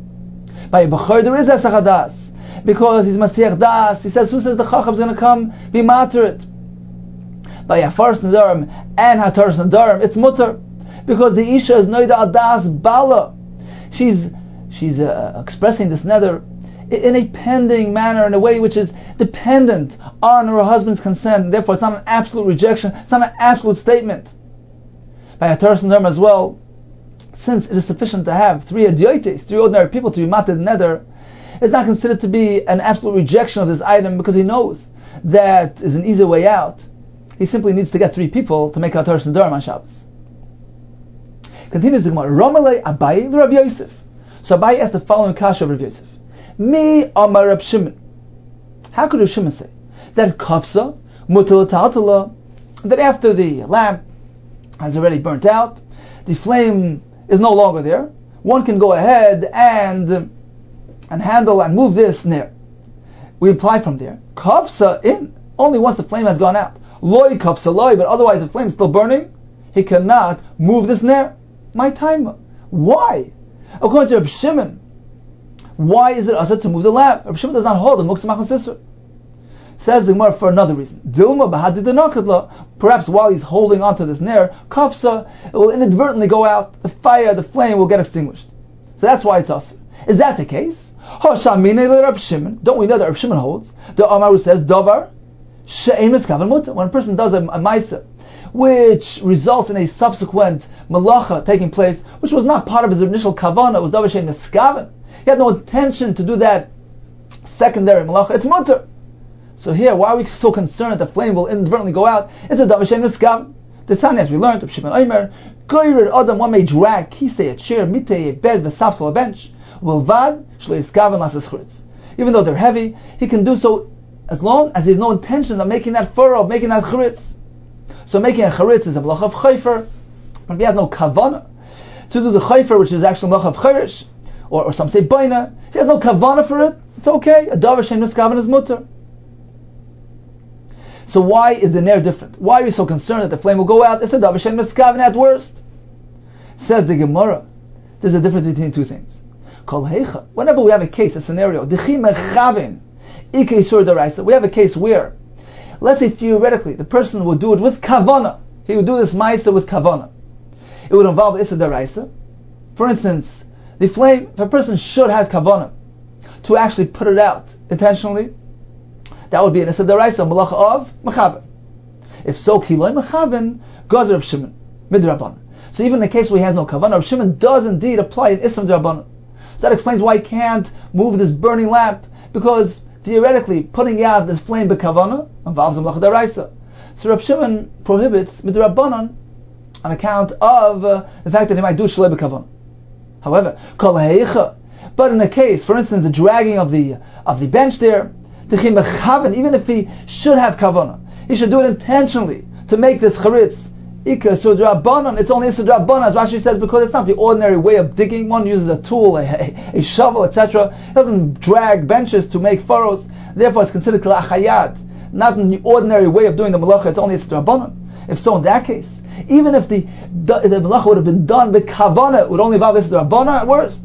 By a Bechor, there is Esach Hadas, because he's Masiach Das. He says, who says the Chacham is going to come be matter it? By a Faras Nedarim and Hataras Nedarim, it's mutter, because the Isha is Noida Adas Bala. She's expressing this neder in a pending manner, in a way which is dependent on her husband's consent, and therefore it's not an absolute rejection, it's not an absolute statement. By a Teres Nedarim as well, since it is sufficient to have 3 adyotes, 3 ordinary people to be mated neder, it's not considered to be an absolute rejection of this item, because he knows that is an easy way out. He simply needs to get 3 people to make a Teres Nedarim on Shabbos. Continues the Gemara, Romalei Abaye Rav Yosef. So Abaye asked the following kasha of Rav Yosef. Me Amar Rav Shimon. How could Rav Shimon say that kafsa mutal taltala, that after the lamp has already burnt out, the flame is no longer there, one can go ahead and handle and move this near? We imply from there kafsa in only once the flame has gone out. Loy kafsa loy, but otherwise the flame is still burning, he cannot move this near. My time. Why? According to Rav Shimon, Why is it asur to move the lamp? Reb Shimon does not hold the muktzah machnas isur. Says the Gemara for another reason. Dilma b'hadid denakadla. Perhaps while he's holding onto this ner, kafsa, it will inadvertently go out. The fire, the flame will get extinguished. So that's why it's asur. Is that the case? Don't we know that Reb Shimon holds? The Amaru says, Davar she'ein miskaven mutar. When a person does a ma'aseh, which results in a subsequent malacha taking place, which was not part of his initial kavanah, it was davar she'ein miskaven. He had no intention to do that secondary malacha. It's mutar. So here, why are we so concerned that the flame will inadvertently go out? It's a davar she'ein miskaven. The Tanya, as we learned, Reb Shimon Omer, goyred adam, one may drag kisei, a chair, mitei, a bed, v'sapsal, a bench, v'vad shlo yiskaven lasas churitz. Even though they're heavy, he can do so as long as he has no intention of making that furrow, of making that churitz. So making a churitz is a malacha of chayfer, but if he has no kavanah to do the chayfer, which is actually malacha of chayrish, or some say baina, if he has no kavanah for it, it's okay. A davar she'ein miskaven is mutar. So why is the ner different? Why are you so concerned that the flame will go out? It's a davar she'ein miskaven at worst. Says the Gemara, there's a difference between two things. Whenever we have a case, a scenario, we have a case where, let's say theoretically, the person would do it with kavana. He would do this ma'aseh with kavana. It would involve issa deraisa. For instance, the flame, if a person should have kavana to actually put it out intentionally, that would be an issa deraisa, malacha of mechaven. If so, kiloi mechaven, gazer of Shimon, midrabanan. So even in the case where he has no kavanah, Reb Shimon does indeed apply an issa derabanan. So that explains why he can't move this burning lamp, because theoretically putting out this flame b'kavanah involves a malacha deraisa. So Reb Shimon prohibits midrabanan on account of the fact that he might do shlei b'kavanah. However, kol heicha, but in a case, for instance, the dragging of the bench there, even if he should have kavanah, he should do it intentionally to make this charitz. It's only Issa Drabanan, as Rashi says, because it's not the ordinary way of digging. One uses a tool, a shovel, etc. It doesn't drag benches to make furrows. Therefore, it's considered Kalachayat. Not in the ordinary way of doing the malacha, it's only Issa Drabanan. If so, in that case, even if the malacha would have been done with kavanah, it would only involve Issa Drabanan at worst.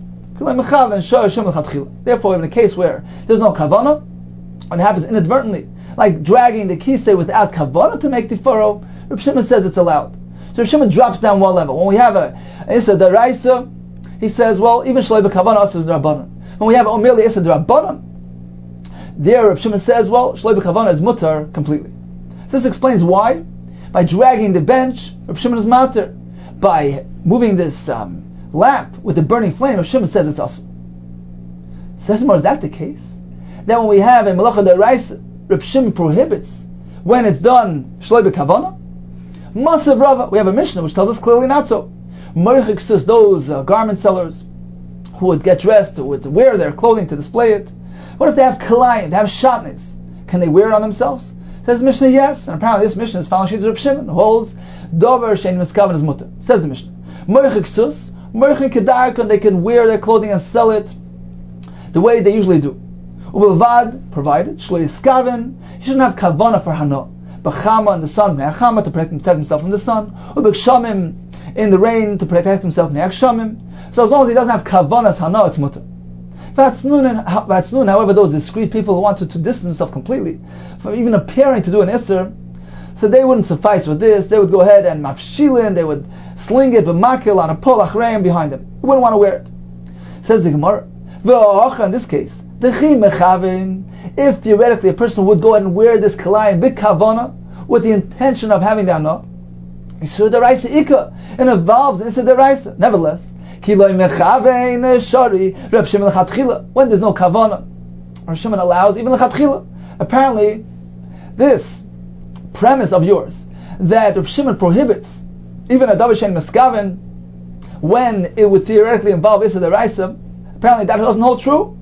Therefore, in a case where there's no kavanah, and it happens inadvertently, like dragging the kisei without kavanah to make the furrow, Reb Shimon says it's allowed. So Reb Shimon drops down one level. When we have a Issa Deraisa, he says, well, even Shlei B'Kavanah Issa D'Rabbanan. When we have merely Issa D'Rabbanan, there Reb Shimon says, well, Shlei B'Kavanah is mutar completely. So this explains why. By dragging the bench, Reb Shimon is matir. By moving this lamp with the burning flame, Reb Shimon says it's asur. Says more, is that the case? That when we have a Malacha Deraisa, Reb Shimon prohibits when it's done Shlei B'Kavanah? Masav Rava, we have a Mishnah which tells us clearly not so. Merchiksus, those garment sellers who would get dressed, who would wear their clothing to display it. What if they have kalayim, they have shatnez? Can they wear it on themselves? Says the Mishnah, yes. And apparently this Mishnah is following Shittas Reb Shimon, who holds Dover Shein Miskaven is mutar. Says the Mishnah, Merchiksus, Merchin Kedarkon, they can wear their clothing and sell it the way they usually do. Ubilvad, provided, Shlei Yiskaven, you shouldn't have kavanah for hana. B'chama in the sun, Ne'achama to protect himself from the sun, U'b'kshamim in the rain to protect himself from Ne'achshamim. So as long as he doesn't have kavanas hana, it's mutar. Vatznun, however, those discreet people who wanted to distance themselves completely from even appearing to do an isser, so they wouldn't suffice with this. They would go ahead and mafshilin, they would sling it b'makil on a pole achreim behind them. They wouldn't want to wear it. Says the Gemara, in this case, if theoretically a person would go ahead and wear this kalayim b'kavana with the intention of having the anah, Isur Deraisa Ika, it involves an Isur Deraisa. Nevertheless, when there's no kavana, Reb Shimon allows even l'chatchila. Apparently, this premise of yours that Reb Shimon prohibits even a davar shein miskaven when it would theoretically involve Isur Deraisa, apparently that doesn't hold true.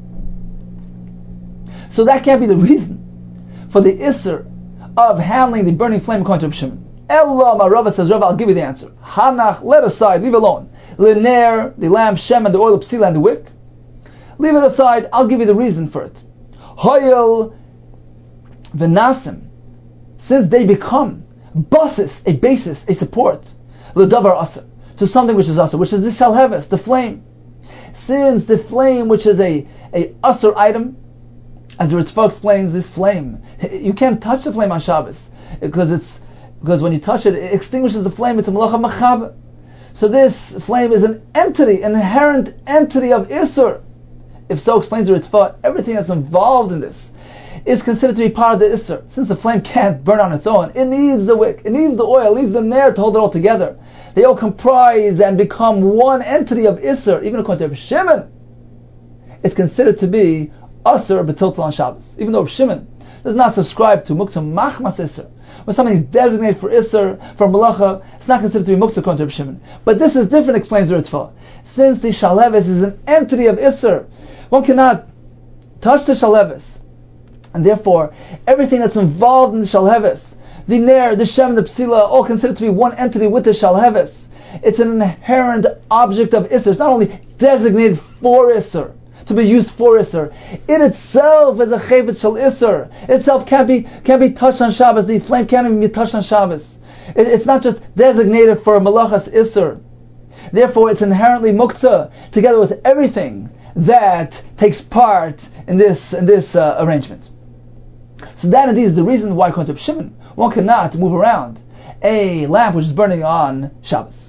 So that can't be the reason for the Isser of handling the burning flame according to Reb Shimon. Ella, my Rava says, Rava, I'll give you the answer. Hanach, let aside, leave alone. Liner, the lamp, Shem, and the oil of psila and the wick. Leave it aside, I'll give you the reason for it. Hoyel, Venasim, since they become basis, a support, L'davar Asr, to something which is Asr, which is the Shalheves, the flame. Since the flame, which is a asur item, as the Ritva explains, this flame, you can't touch the flame on Shabbos because when you touch it, it extinguishes the flame. It's a malacha machab. So this flame is an entity, an inherent entity of Isur. If so explains the Ritva, everything that's involved in this is considered to be part of the Isur. Since the flame can't burn on its own, it needs the wick, it needs the oil, it needs the nair to hold it all together. They all comprise and become one entity of Isur. Even according to Reb Shimon, it's considered to be Asur b'tiltel on Shabbos. Even though Reb Shimon does not subscribe to Muktzah Machmas Isur, when something is designated for Isur, for Malacha, it's not considered to be Muktzah according to Reb Shimon. But this is different, explains the Ritva. Since the Shalevis is an entity of Isur, one cannot touch the Shalevis. And therefore, everything that's involved in the Shalhevis, the Ner, the Shem, the Psila, all considered to be one entity with the Shalhevis. It's an inherent object of Isser. It's not only designated for Isser, to be used for Isser. It itself is a Chavetz Shal Isser. It itself can't be touched on Shabbos. The flame can't even be touched on Shabbos. It's not just designated for Malachas Isser. Therefore, it's inherently Muktzah, together with everything that takes part in this arrangement. So that indeed is the reason why, according to Shimon, one cannot move around a lamp which is burning on Shabbos.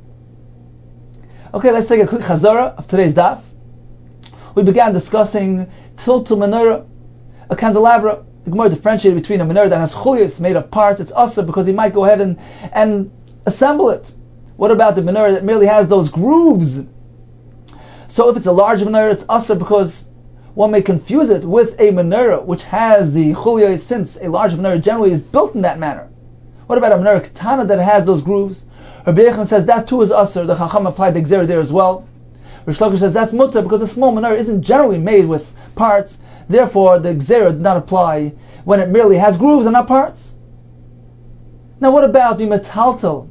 Okay, let's take a quick chazara of today's daf. We began discussing tiltul menorah, a candelabra. The Gemara differentiated between a menorah that has chulias made of parts. It's asur because he might go ahead and assemble it. What about the menorah that merely has those grooves? So if it's a large menorah, it's asur because one may confuse it with a menorah which has the chuliyah, since a large menorah generally is built in that manner. What about a menorah katana that has those grooves? Rabbi Yechon says that too is asur. The Chacham applied the Gzera there as well. Rish Lakish says that's mutter because a small menorah isn't generally made with parts. Therefore, the Gzera did not apply when it merely has grooves and not parts. Now, what about the metaltal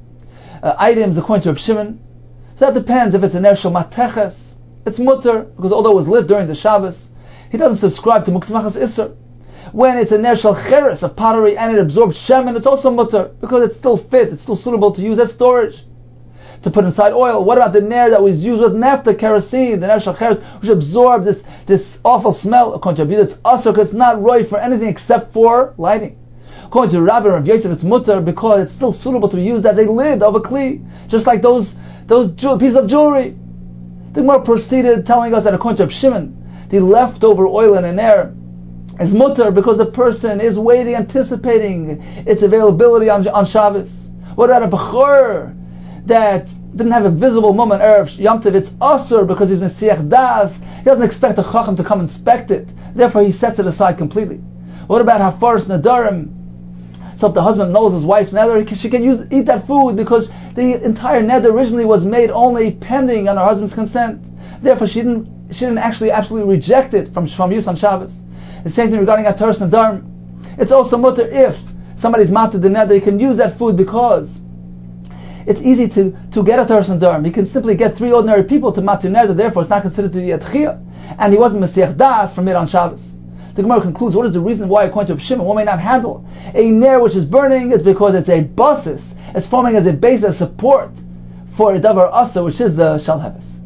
items according to Reb Shimon? So that depends if it's an ershel mateches. It's mutter, because although it was lit during the Shabbos, he doesn't subscribe to Muktzah Machmas Isser. When it's a ner shel cheres, of pottery, and it absorbs shemen, it's also mutter, because it's still fit, it's still suitable to use as storage, to put inside oil. What about the ner that was used with naphtha, kerosene, the ner shel cheres, which absorbed this awful smell? According to Rabbi, it's asur, because it's not roy for anything except for lighting. According to Rabbi and Rav Yosef, it's mutter, because it's still suitable to be used as a lid of a kli, just like those pieces of jewelry. The Gemara proceeded telling us that according to Reb Shimon, the leftover oil in an air is mutter because the person is waiting, anticipating its availability on Shabbos. What about a bechor that didn't have a visible moment Erev Yom Tov? It's asur because he's Mesiach Das. He doesn't expect a chacham to come inspect it. Therefore, he sets it aside completely. What about hafaras nadarim? So if the husband knows his wife's nether, she can eat that food because the entire nether originally was made only pending on her husband's consent. Therefore, she didn't actually absolutely reject it from use on Shabbos. The same thing regarding hafaras nadarim. It's also mutter if somebody's mated the nether, he can use that food because it's easy to get hafaras nadarim. He can simply get 3 ordinary people to matir nether. Therefore, it's not considered to be a tchiyah, and he wasn't Mesiach Das from it on Shabbos. The Gemara concludes, what is the reason why, according to Reb Shimon, one may not handle a ner which is burning? It's because it's a basis. It's forming as a base, as support for a davar asur, which is the shalheves.